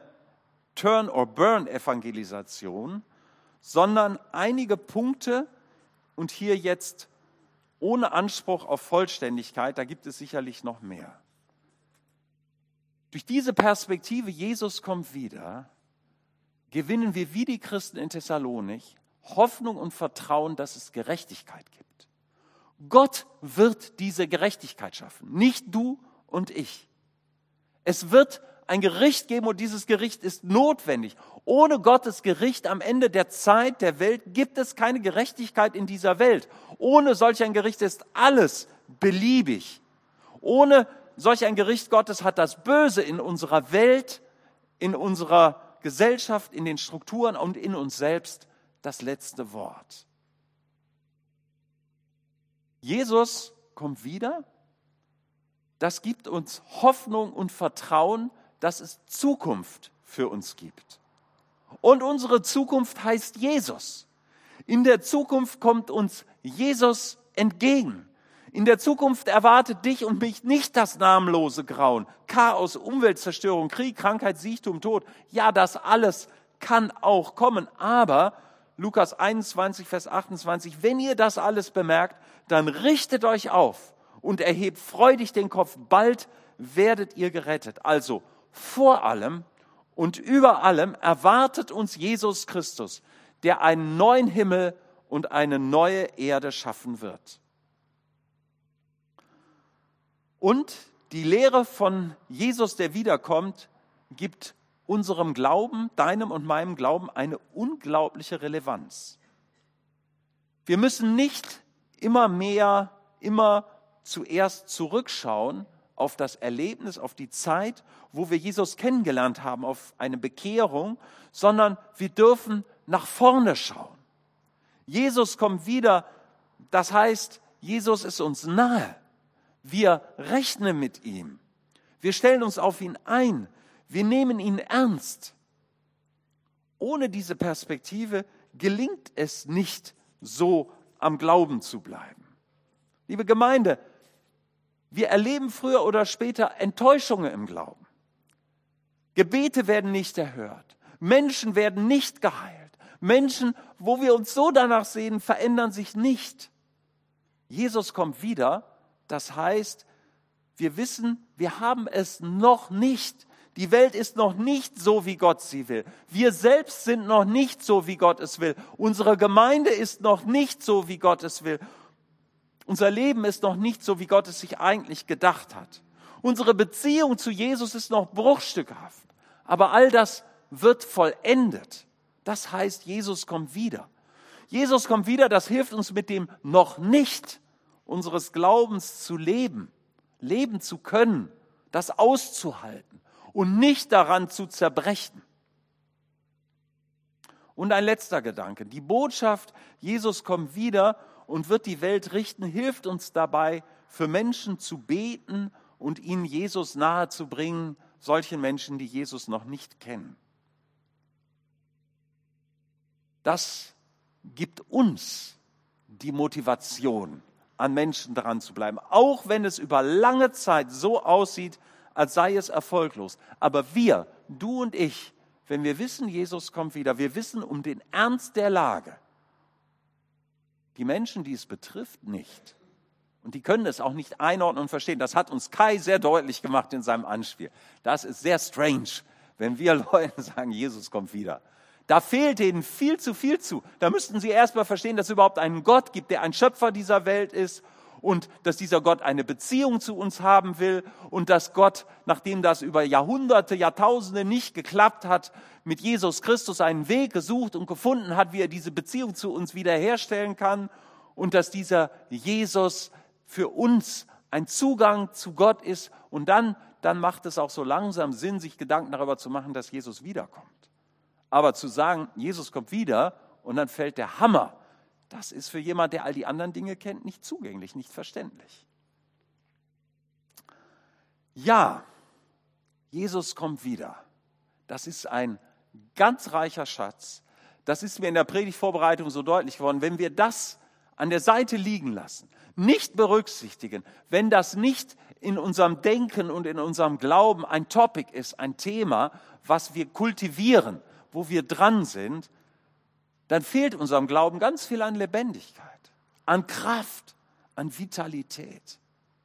Turn-or-Burn-Evangelisation, sondern einige Punkte und hier jetzt ohne Anspruch auf Vollständigkeit, da gibt es sicherlich noch mehr. Durch diese Perspektive, Jesus kommt wieder, gewinnen wir wie die Christen in Thessalonik Hoffnung und Vertrauen, dass es Gerechtigkeit gibt. Gott wird diese Gerechtigkeit schaffen, nicht du und ich. Es wird ein Gericht geben und dieses Gericht ist notwendig. Ohne Gottes Gericht am Ende der Zeit, der Welt, gibt es keine Gerechtigkeit in dieser Welt. Ohne solch ein Gericht ist alles beliebig. Ohne solch ein Gericht Gottes hat das Böse in unserer Welt, in unserer Gesellschaft, in den Strukturen und in uns selbst das letzte Wort. Jesus kommt wieder. Das gibt uns Hoffnung und Vertrauen, dass es Zukunft für uns gibt. Und unsere Zukunft heißt Jesus. In der Zukunft kommt uns Jesus entgegen. In der Zukunft erwartet dich und mich nicht das namenlose Grauen. Chaos, Umweltzerstörung, Krieg, Krankheit, Siechtum, Tod. Ja, das alles kann auch kommen. Aber Lukas einundzwanzig, Vers achtundzwanzig, wenn ihr das alles bemerkt, dann richtet euch auf und erhebt freudig den Kopf. Bald werdet ihr gerettet. Also vor allem und über allem erwartet uns Jesus Christus, der einen neuen Himmel und eine neue Erde schaffen wird. Und die Lehre von Jesus, der wiederkommt, gibt unserem Glauben, deinem und meinem Glauben, eine unglaubliche Relevanz. Wir müssen nicht immer mehr, immer zuerst zurückschauen auf das Erlebnis, auf die Zeit, wo wir Jesus kennengelernt haben, auf eine Bekehrung, sondern wir dürfen nach vorne schauen. Jesus kommt wieder, das heißt, Jesus ist uns nahe. Wir rechnen mit ihm. Wir stellen uns auf ihn ein. Wir nehmen ihn ernst. Ohne diese Perspektive gelingt es nicht, so am Glauben zu bleiben. Liebe Gemeinde, wir erleben früher oder später Enttäuschungen im Glauben. Gebete werden nicht erhört. Menschen werden nicht geheilt. Menschen, wo wir uns so danach sehen, verändern sich nicht. Jesus kommt wieder. Das heißt, wir wissen, wir haben es noch nicht. Die Welt ist noch nicht so, wie Gott sie will. Wir selbst sind noch nicht so, wie Gott es will. Unsere Gemeinde ist noch nicht so, wie Gott es will. Unser Leben ist noch nicht so, wie Gott es sich eigentlich gedacht hat. Unsere Beziehung zu Jesus ist noch bruchstückhaft. Aber all das wird vollendet. Das heißt, Jesus kommt wieder. Jesus kommt wieder, das hilft uns mit dem noch nicht unseres Glaubens zu leben, leben zu können, das auszuhalten und nicht daran zu zerbrechen. Und ein letzter Gedanke. Die Botschaft, Jesus kommt wieder und wird die Welt richten, hilft uns dabei, für Menschen zu beten und ihnen Jesus nahe zu bringen, solchen Menschen, die Jesus noch nicht kennen. Das gibt uns die Motivation, an Menschen dran zu bleiben, auch wenn es über lange Zeit so aussieht, als sei es erfolglos. Aber wir, du und ich, wenn wir wissen, Jesus kommt wieder, wir wissen um den Ernst der Lage. Die Menschen, die es betrifft, nicht. Und die können es auch nicht einordnen und verstehen. Das hat uns Kai sehr deutlich gemacht in seinem Anspiel. Das ist sehr strange, wenn wir Leuten sagen, Jesus kommt wieder. Da fehlt ihnen viel zu viel zu. Da müssten sie erst mal verstehen, dass es überhaupt einen Gott gibt, der ein Schöpfer dieser Welt ist und dass dieser Gott eine Beziehung zu uns haben will und dass Gott, nachdem das über Jahrhunderte, Jahrtausende nicht geklappt hat, mit Jesus Christus einen Weg gesucht und gefunden hat, wie er diese Beziehung zu uns wiederherstellen kann und dass dieser Jesus für uns ein Zugang zu Gott ist. Und dann, dann macht es auch so langsam Sinn, sich Gedanken darüber zu machen, dass Jesus wiederkommt. Aber zu sagen, Jesus kommt wieder und dann fällt der Hammer, das ist für jemand, der all die anderen Dinge kennt, nicht zugänglich, nicht verständlich. Ja, Jesus kommt wieder. Das ist ein ganz reicher Schatz. Das ist mir in der Predigtvorbereitung so deutlich geworden. Wenn wir das an der Seite liegen lassen, nicht berücksichtigen, wenn das nicht in unserem Denken und in unserem Glauben ein Topic ist, ein Thema, was wir kultivieren, wo wir dran sind, dann fehlt unserem Glauben ganz viel an Lebendigkeit, an Kraft, an Vitalität.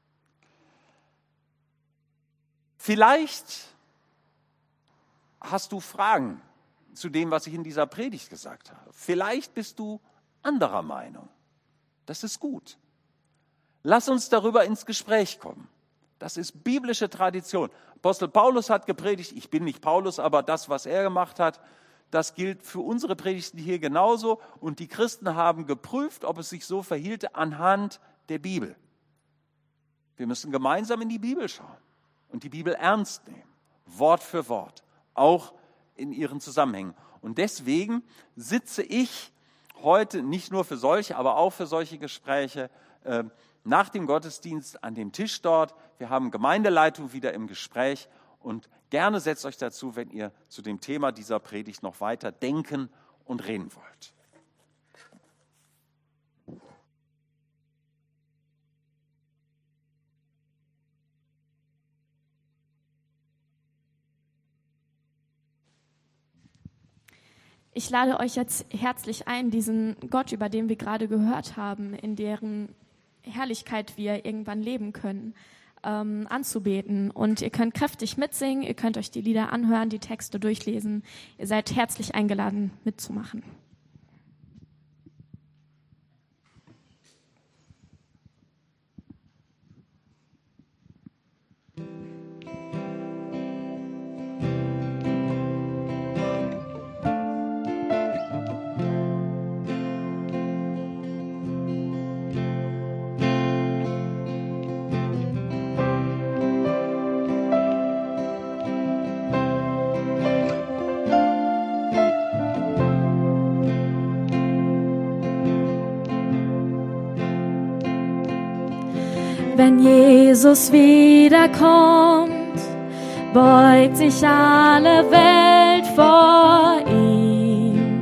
Vielleicht hast du Fragen zu dem, was ich in dieser Predigt gesagt habe. Vielleicht bist du anderer Meinung. Das ist gut. Lass uns darüber ins Gespräch kommen. Das ist biblische Tradition. Apostel Paulus hat gepredigt, ich bin nicht Paulus, aber das, was er gemacht hat, das gilt für unsere Predigten hier genauso. Und die Christen haben geprüft, ob es sich so verhielte anhand der Bibel. Wir müssen gemeinsam in die Bibel schauen und die Bibel ernst nehmen, Wort für Wort, auch in ihren Zusammenhängen. Und deswegen sitze ich heute nicht nur für solche, aber auch für solche Gespräche äh, nach dem Gottesdienst an dem Tisch dort. Wir haben Gemeindeleitung wieder im Gespräch und gerne setzt euch dazu, wenn ihr zu dem Thema dieser Predigt noch weiter denken und reden wollt. Ich lade euch jetzt herzlich ein, diesen Gott, über den wir gerade gehört haben, in deren Herrlichkeit wir irgendwann leben können, ähm, anzubeten. Und ihr könnt kräftig mitsingen, ihr könnt euch die Lieder anhören, die Texte durchlesen. Ihr seid herzlich eingeladen, mitzumachen. Wenn Jesus wiederkommt, beugt sich alle Welt vor ihm.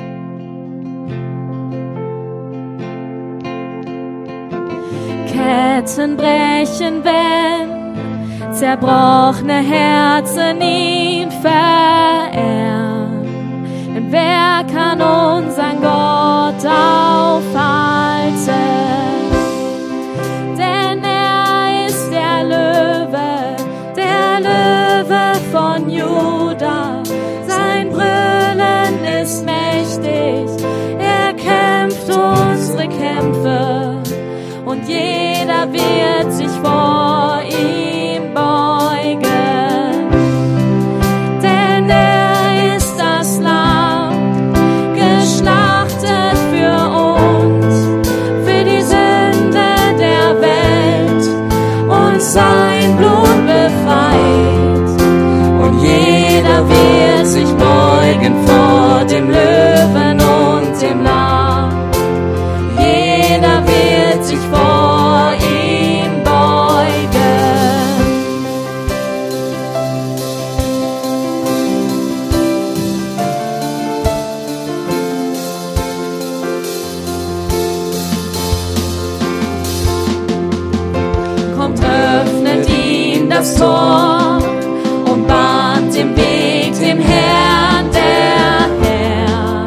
Ketten brechen, wenn zerbrochene Herzen ihn verehren. Denn wer kann unseren Gott aufhalten? Von Juda, sein Brüllen ist mächtig, er kämpft unsere Kämpfe und jeder wird sich vor ihm beugen. Denn er ist das Lamm, geschlachtet für uns, für die Sünde der Welt und sein Blut befreit. Jeder wird sich beugen vor dem Löwen und dem Lamm. Jeder wird sich vor ihm beugen. Kommt, öffnet ihm das Tor und bahnt den Weg dem Herrn der Herren.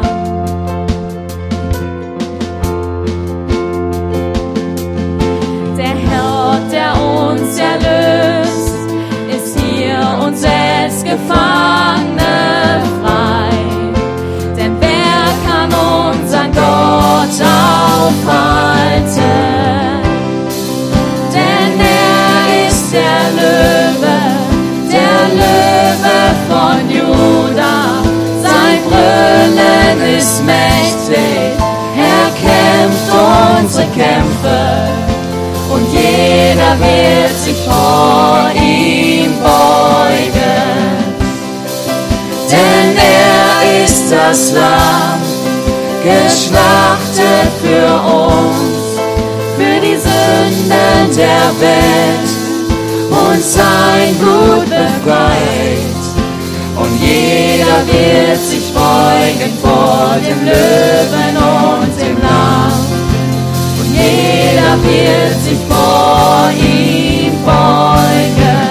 Der Herr, der uns erlöst, ist hier und setzt Gefangene frei. Denn wer kann unseren Gott aufhalten? Denn er ist der Löwe, der Löwe von Juda, sein Brüllen ist mächtig, er kämpft unsere Kämpfe und jeder wird sich vor ihm beugen. Denn er ist das Lamm, geschlachtet für uns, für die Sünden der Welt und sein Blut befreit. Und jeder wird sich beugen vor dem Löwen und dem Lamm. Und jeder wird sich vor ihm beugen.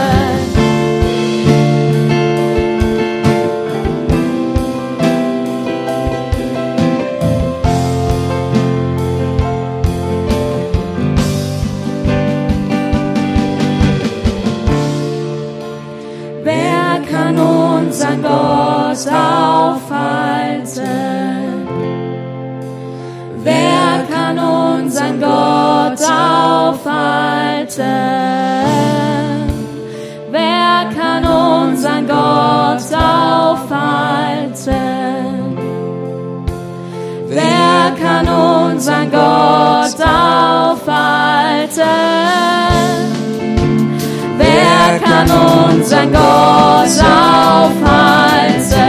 Unseren Gott aufhalten? Wer kann unseren Gott aufhalten? Wer kann unseren Gott aufhalten? Wer kann unseren Gott aufhalten? Wer kann unseren Gott aufhalten?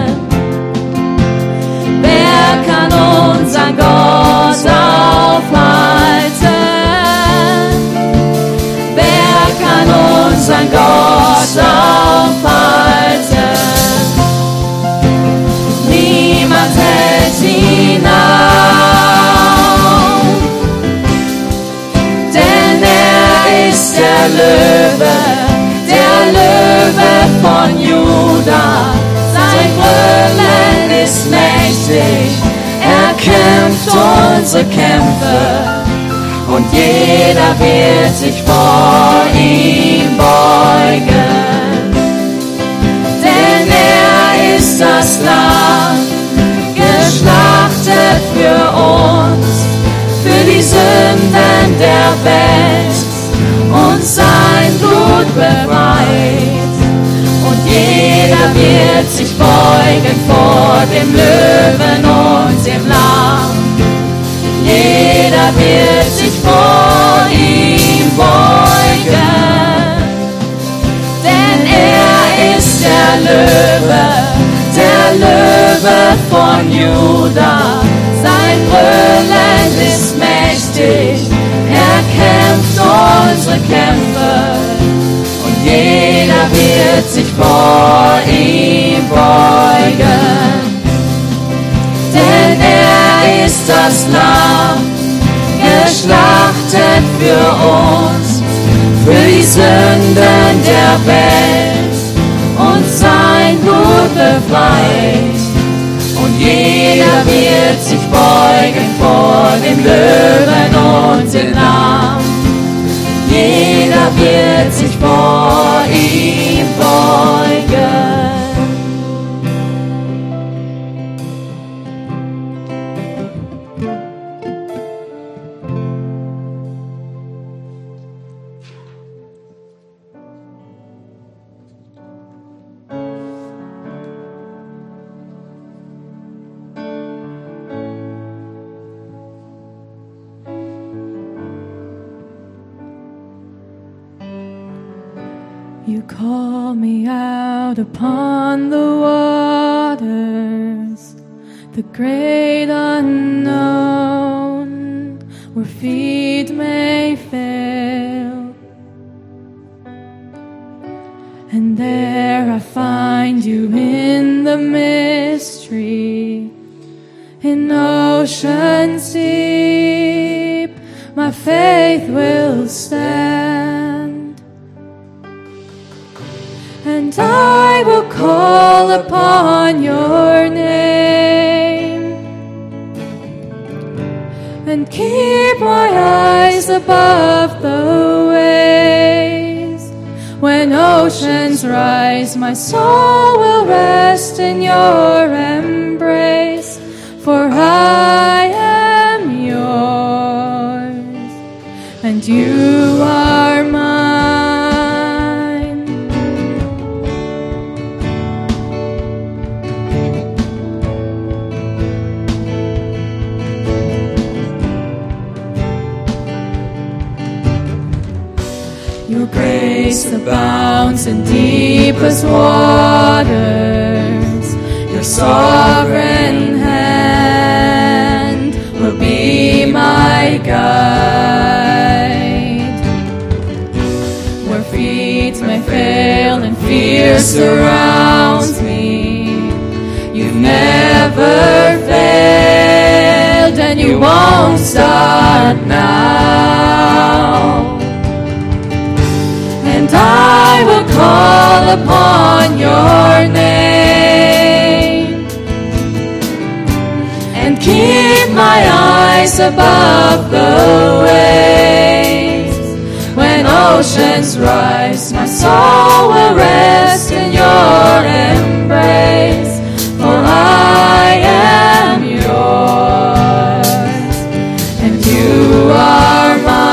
Wer kann unseren Gott aufhalten? Wer kann unseren Gott aufhalten? Niemand hält ihn auf, denn er ist der Löwe, der Löwe von Juda, mächtig, er kämpft unsere Kämpfe und jeder wird sich vor ihm beugen. Denn er ist das Lamm, geschlachtet für uns, für die Sünden der Welt, und sein Blut befreit. Und jeder wird sich beugen vor dem Löwen und dem Lamm. Jeder wird sich vor ihm beugen. Denn er ist der Löwe, der Löwe von Juda. Sein Brüllen ist mächtig, er kämpft unsere Kämpfe. Und jeder wird sich vor ihm beugen. Denn er ist das Lamm, geschlachtet für uns, für die Sünden der Welt, und sein Blut befreit. Und jeder wird sich beugen vor dem Löwen und dem Lamm. Jeder wird sich vor ihm beugen. You call me out upon the waters, the great unknown, where feet may fail. And there I find you in the mystery, in oceans deep, my faith will stand. And I will call upon your name and keep my eyes above the waves. When oceans rise, my soul will rest in your embrace, for I am yours and you are mine. Your grace abounds in deepest waters. Your sovereign hand will be my guide. Where feet may fail and fear surrounds me, you've never failed and you won't start now. And I will call upon your name and keep my eyes above the waves. When oceans rise, my soul will rest in your embrace, for I am yours and you are mine.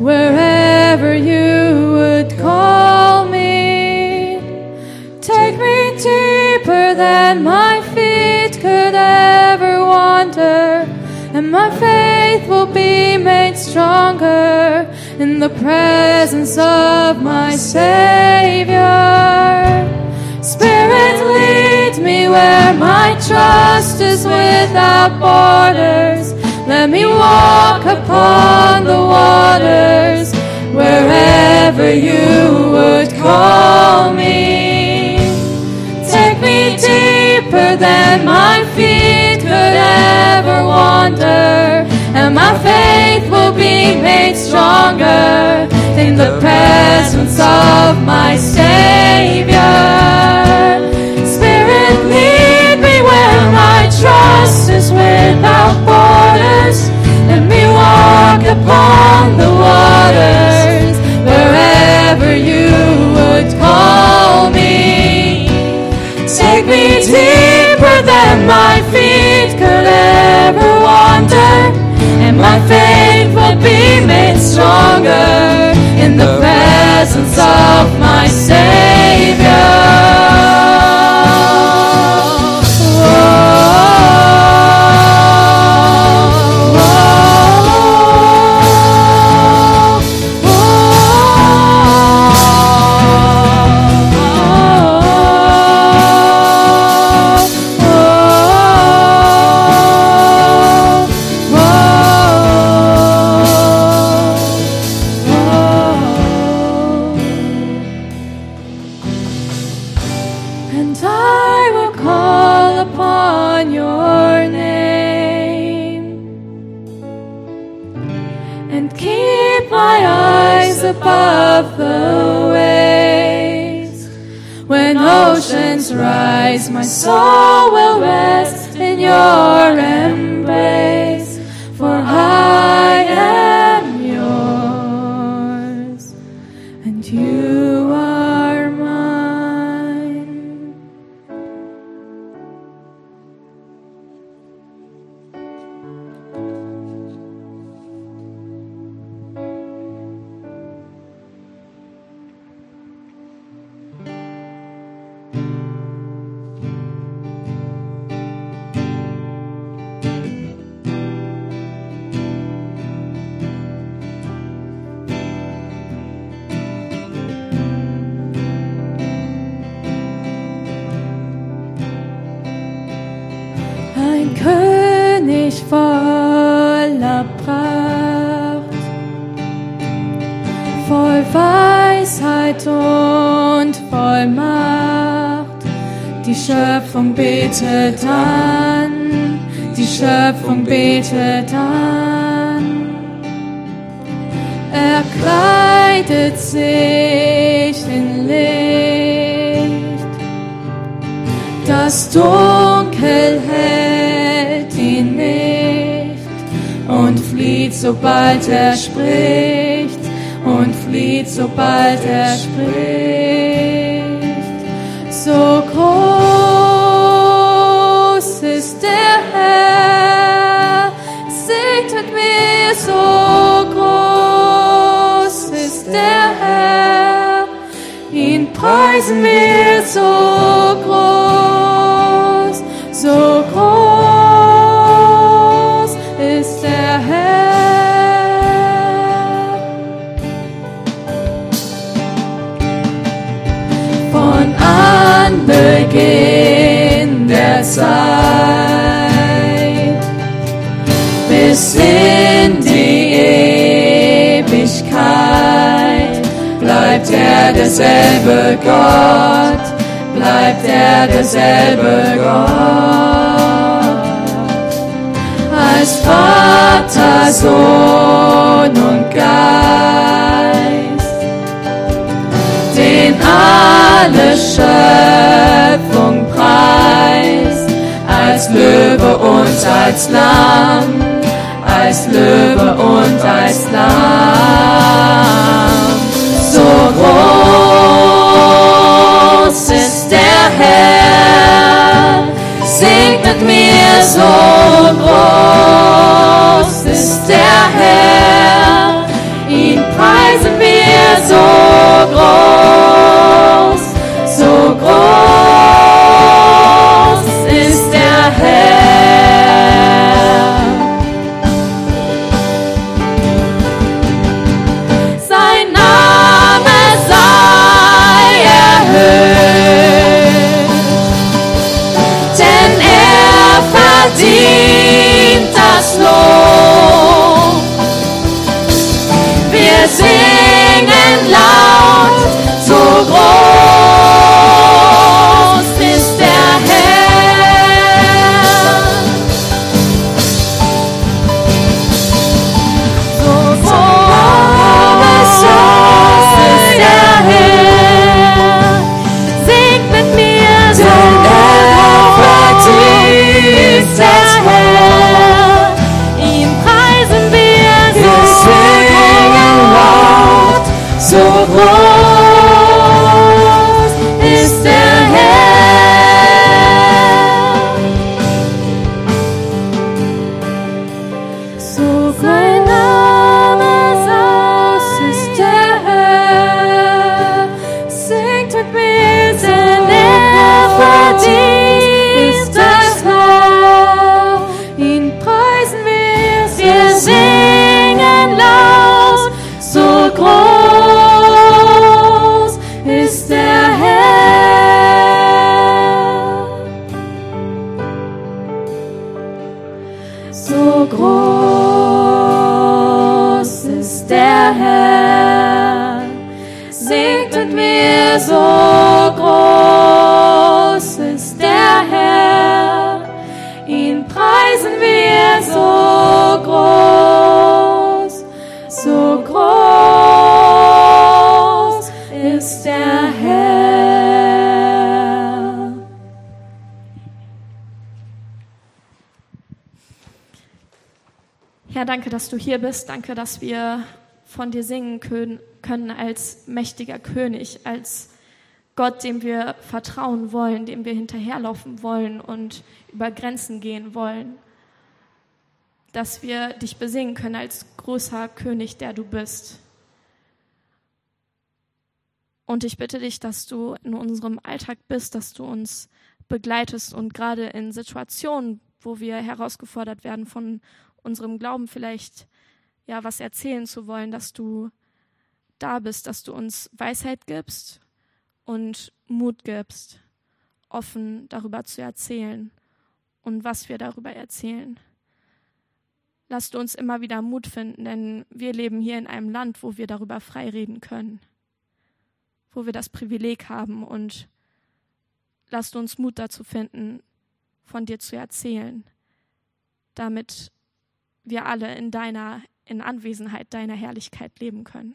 wherever you would call me. Take me deeper than my feet could ever wander, and my faith will be made stronger in the presence of my Savior. Spirit, lead me where my trust is without borders. Let me walk upon the waters wherever you would call me. Take me deeper than my feet could ever wander, and my faith will be made stronger in the presence of my Savior. Spirit, lead me where my trust is without borders. Let me walk upon the waters wherever you would call me. Take me deeper than my feet could ever wander, and my faith will be made stronger in the presence of my Savior. Above the waves, when oceans rise, my soul will rest in your embrace, for I am yours and you are mine. Ein König voller Pracht, voll Weisheit und voll Macht. Die Schöpfung betet an, die Schöpfung betet an. Er kleidet sich in Licht, das Dunkel hält ihn nicht und flieht, sobald er spricht, und flieht, sobald er spricht. So groß ist der Herr, singt mit mir, so groß ist der Herr, ihn preisen wir, so groß, so groß ist der Herr. Von Anbeginn der Zeit bis in die Ewigkeit bleibt er derselbe Gott, bleibt er derselbe Gott. Als Vater, Sohn und Geist, den alle Schöpfung preist, als Löwe und als Lamm, als Löwe und als Lamm. So groß ist der Herr, singt mit mir, so groß ist der Herr, ihn preisen preisen wir so groß, so groß ist der Herr. Sein Name sei erhöht, denn er verdient das Lob. Wir singen laut, so groß ist der Herr. So groß ist der Herr. Singt mit mir, so groß ist der Herr. Ihn preisen wir, so groß, so groß ist der Herr. So sein Name ist der Herr. Singt mit mir, denn er verdient das Lob. Ihn preisen wir, wir singen laut, so groß ist der Herr. So groß ist der Herr. Singt mit mir, so groß ist der Herr. Ihn preisen wir, so groß, so groß ist der Herr. Herr, danke, dass du hier bist. Danke, dass wir von dir singen können, können als mächtiger König, als Gott, dem wir vertrauen wollen, dem wir hinterherlaufen wollen und über Grenzen gehen wollen. Dass wir dich besingen können als großer König, der du bist. Und ich bitte dich, dass du in unserem Alltag bist, dass du uns begleitest und gerade in Situationen, wo wir herausgefordert werden, von unserem Glauben vielleicht ja was erzählen zu wollen, dass du da bist, dass du uns Weisheit gibst und Mut gibst, offen darüber zu erzählen und was wir darüber erzählen. Lass du uns immer wieder Mut finden, denn wir leben hier in einem Land, wo wir darüber frei reden können, wo wir das Privileg haben, und lass uns Mut dazu finden, von dir zu erzählen, damit wir alle in deiner, in Anwesenheit deiner Herrlichkeit leben können.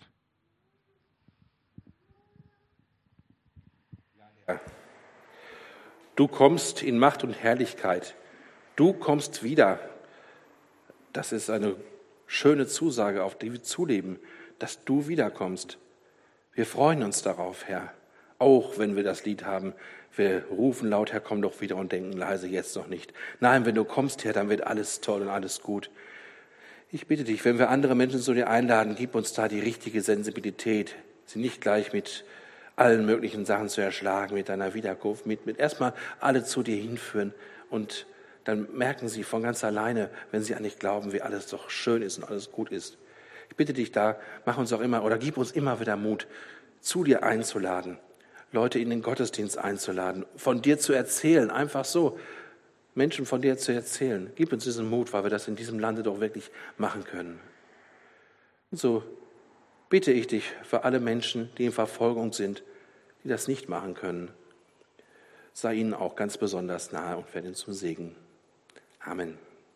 Du kommst in Macht und Herrlichkeit. Du kommst wieder. Das ist eine schöne Zusage, auf die wir zuleben, dass du wiederkommst. Wir freuen uns darauf, Herr, auch wenn wir das Lied haben. Wir rufen laut, Herr, komm doch wieder, und denken leise, jetzt noch nicht. Nein, wenn du kommst, Herr, dann wird alles toll und alles gut. Ich bitte dich, wenn wir andere Menschen zu dir einladen, gib uns da die richtige Sensibilität, sie nicht gleich mit allen möglichen Sachen zu erschlagen, mit deiner Wiederkunft, mit, mit erstmal alle zu dir hinführen, und dann merken sie von ganz alleine, wenn sie an dich glauben, wie alles doch schön ist und alles gut ist. Ich bitte dich da, mach uns auch immer, oder gib uns immer wieder Mut, zu dir einzuladen, Leute in den Gottesdienst einzuladen, von dir zu erzählen, einfach so, Menschen von dir zu erzählen. Gib uns diesen Mut, weil wir das in diesem Lande doch wirklich machen können. Und so bitte ich dich für alle Menschen, die in Verfolgung sind, die das nicht machen können. Sei ihnen auch ganz besonders nahe und werde ihnen zum Segen. Amen.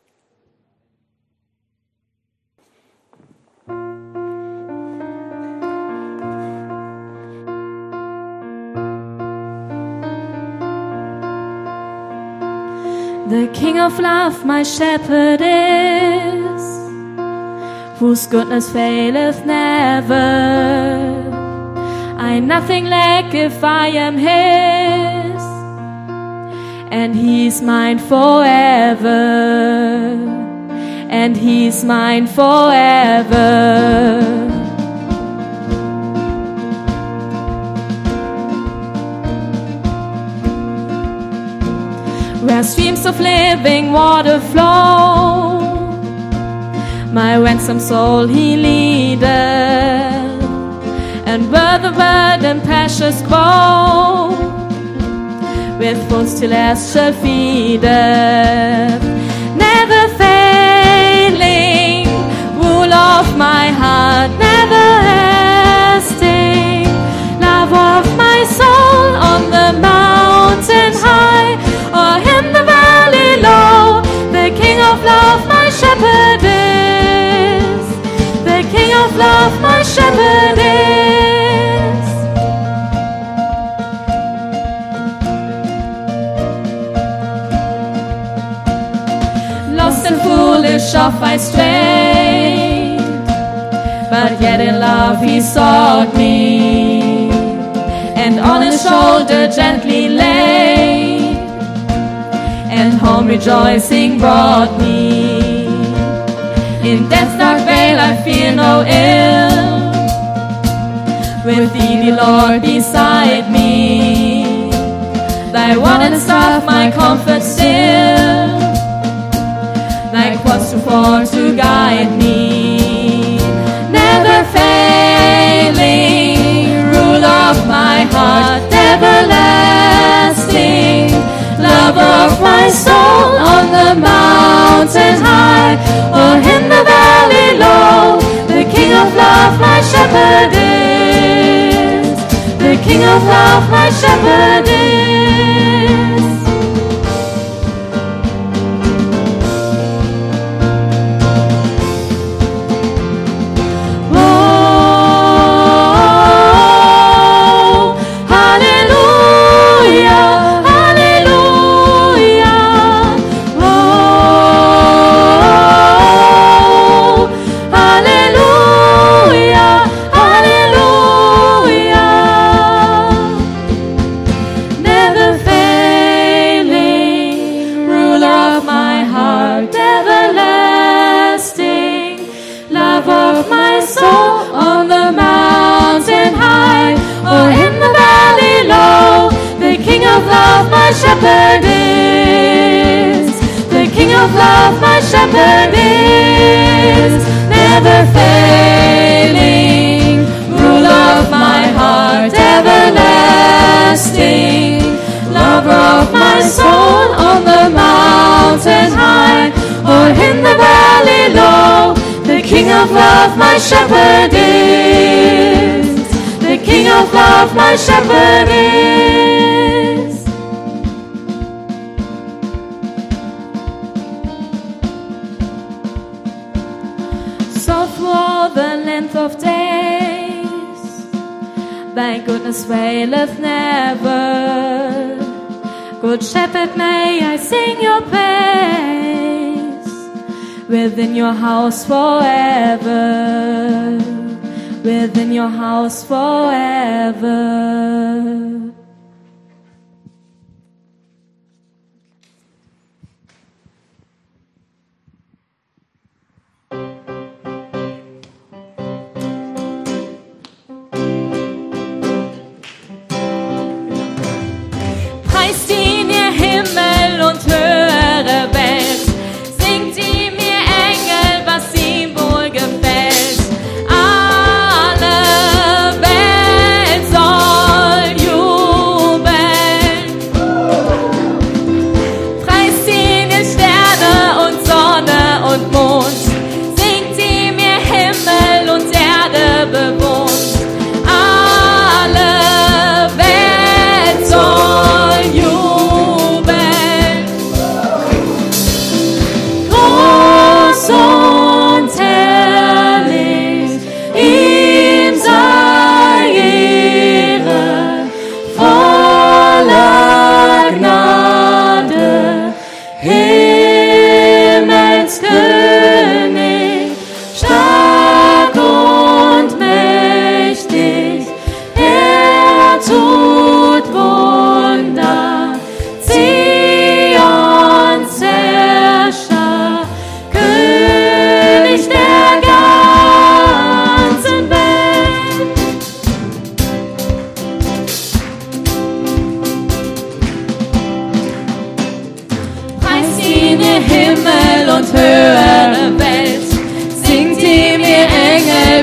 The King of Love, my shepherd is, whose goodness faileth never. I nothing lack if I am his, and he's mine forever, and he's mine forever. streams of living water flow. My ransom soul he leadeth, and where the bird and precious grow, with food still as shall feedeth. Never failing, rule of my heart, never lasting, love of my soul, on the mountain high or in the valley low. The King of love my shepherd is, the King of love my shepherd is. Lost and foolish off I strayed, but yet in love he sought me, and on his shoulder gently laid, and home rejoicing brought me. In death's dark vale I fear no ill, with thee, the Lord, beside me. Thy rod and staff my comfort still, thy cross to fall to guide me. Never failing, rule of my heart, everlasting, lover of my soul, on the mountain high or in the valley low. The King of love my shepherd is, the King of love my shepherd is. Shepherd is, the King of love my shepherd is, never failing, rule of my heart, everlasting, lover of my soul, on the mountain high or in the valley low. The King of love my shepherd is, the King of love my shepherd is. Of days, thy goodness faileth never. Good shepherd, may I sing your praise within your house forever, within your house forever. Preist ihn, ihr Himmel und höhere Welt, singt ihm, ihr Engel, was ihm wohl gefällt. Alle Welt soll jubeln.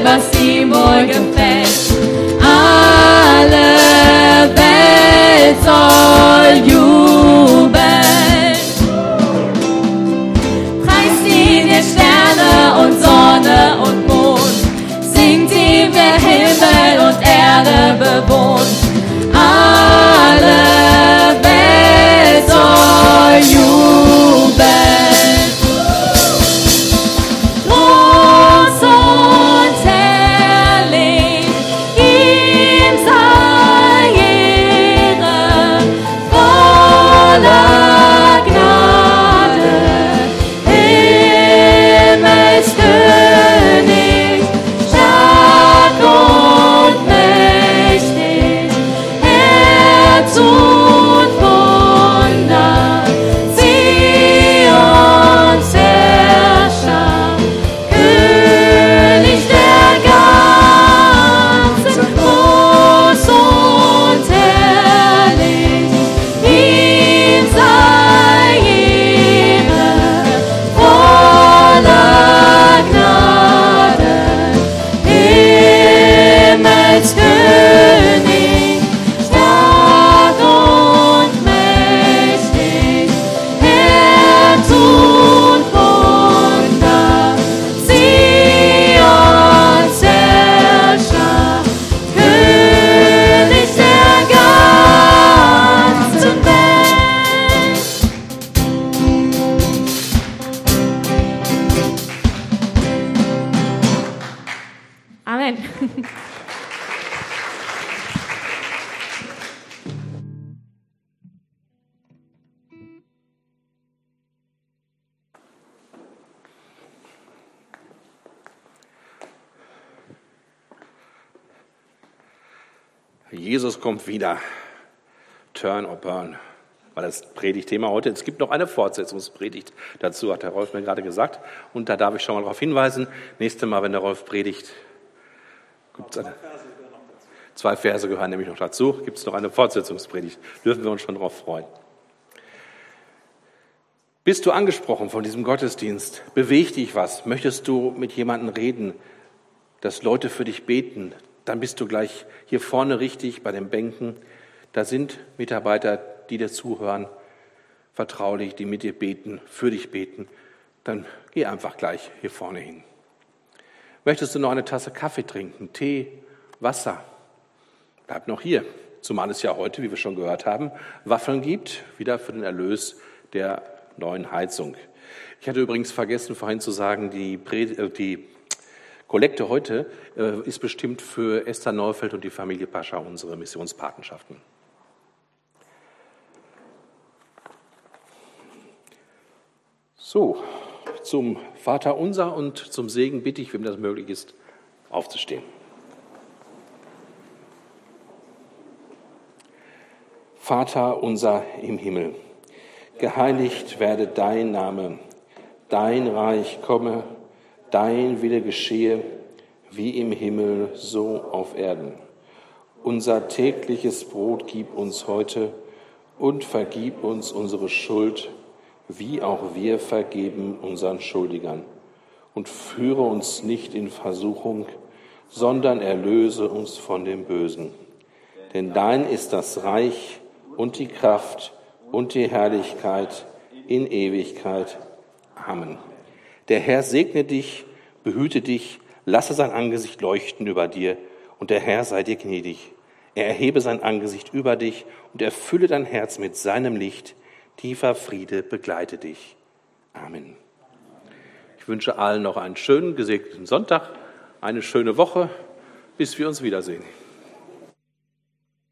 was ihm wohl gefällt. Alle Welt soll jubeln. Preist ihn, ihr Sterne und Sonne und Mond. Singt ihm, der Himmel und Erde bewohnt. Alle Welt soll jubeln. Groß und herrlich, ihm sei Ehre, voller Gnade, Himmelskönig, stark und mächtig, Herz und Wunder, Zions Herrscher, König der ganzen, groß und herrlich, ihm sei Ehre, voller Gnade, Himmelskönig, stark und mächtig, Herz und Wunder, Zions Herrscher, König der ganzen Welt. Amen. Jesus kommt wieder. Turn or burn war das Predigtthema heute. Es gibt noch eine Fortsetzungspredigt dazu, hat der Rolf mir gerade gesagt. Und da darf ich schon mal darauf hinweisen. Nächstes Mal, wenn der Rolf predigt, gibt es eine. Zwei Verse gehören nämlich noch dazu. Gibt es noch eine Fortsetzungspredigt. Dürfen wir uns schon darauf freuen. Bist du angesprochen von diesem Gottesdienst? Bewegt dich was? Möchtest du mit jemandem reden, dass Leute für dich beten? Dann bist du gleich hier vorne richtig bei den Bänken. Da sind Mitarbeiter, die dir zuhören, vertraulich, die mit dir beten, für dich beten. Dann geh einfach gleich hier vorne hin. Möchtest du noch eine Tasse Kaffee trinken, Tee, Wasser? Bleib noch hier, zumal es ja heute, wie wir schon gehört haben, Waffeln gibt, wieder für den Erlös der neuen Heizung. Ich hatte übrigens vergessen, vorhin zu sagen, die, Prä- die Kollekte heute äh, ist bestimmt für Esther Neufeld und die Familie Pascha, unsere Missionspatenschaften. So, zum Vaterunser und zum Segen bitte ich, wem das möglich ist, aufzustehen. Vater unser im Himmel, geheiligt werde dein Name, dein Reich komme, dein Wille geschehe, wie im Himmel, so auf Erden. Unser tägliches Brot gib uns heute und vergib uns unsere Schuld, wie auch wir vergeben unseren Schuldigern. Und führe uns nicht in Versuchung, sondern erlöse uns von dem Bösen. Denn dein ist das Reich und die Kraft und die Herrlichkeit in Ewigkeit. Amen. Der Herr segne dich, behüte dich, lasse sein Angesicht leuchten über dir und der Herr sei dir gnädig. Er erhebe sein Angesicht über dich und erfülle dein Herz mit seinem Licht. Tiefer Friede begleite dich. Amen. Ich wünsche allen noch einen schönen, gesegneten Sonntag, eine schöne Woche, bis wir uns wiedersehen.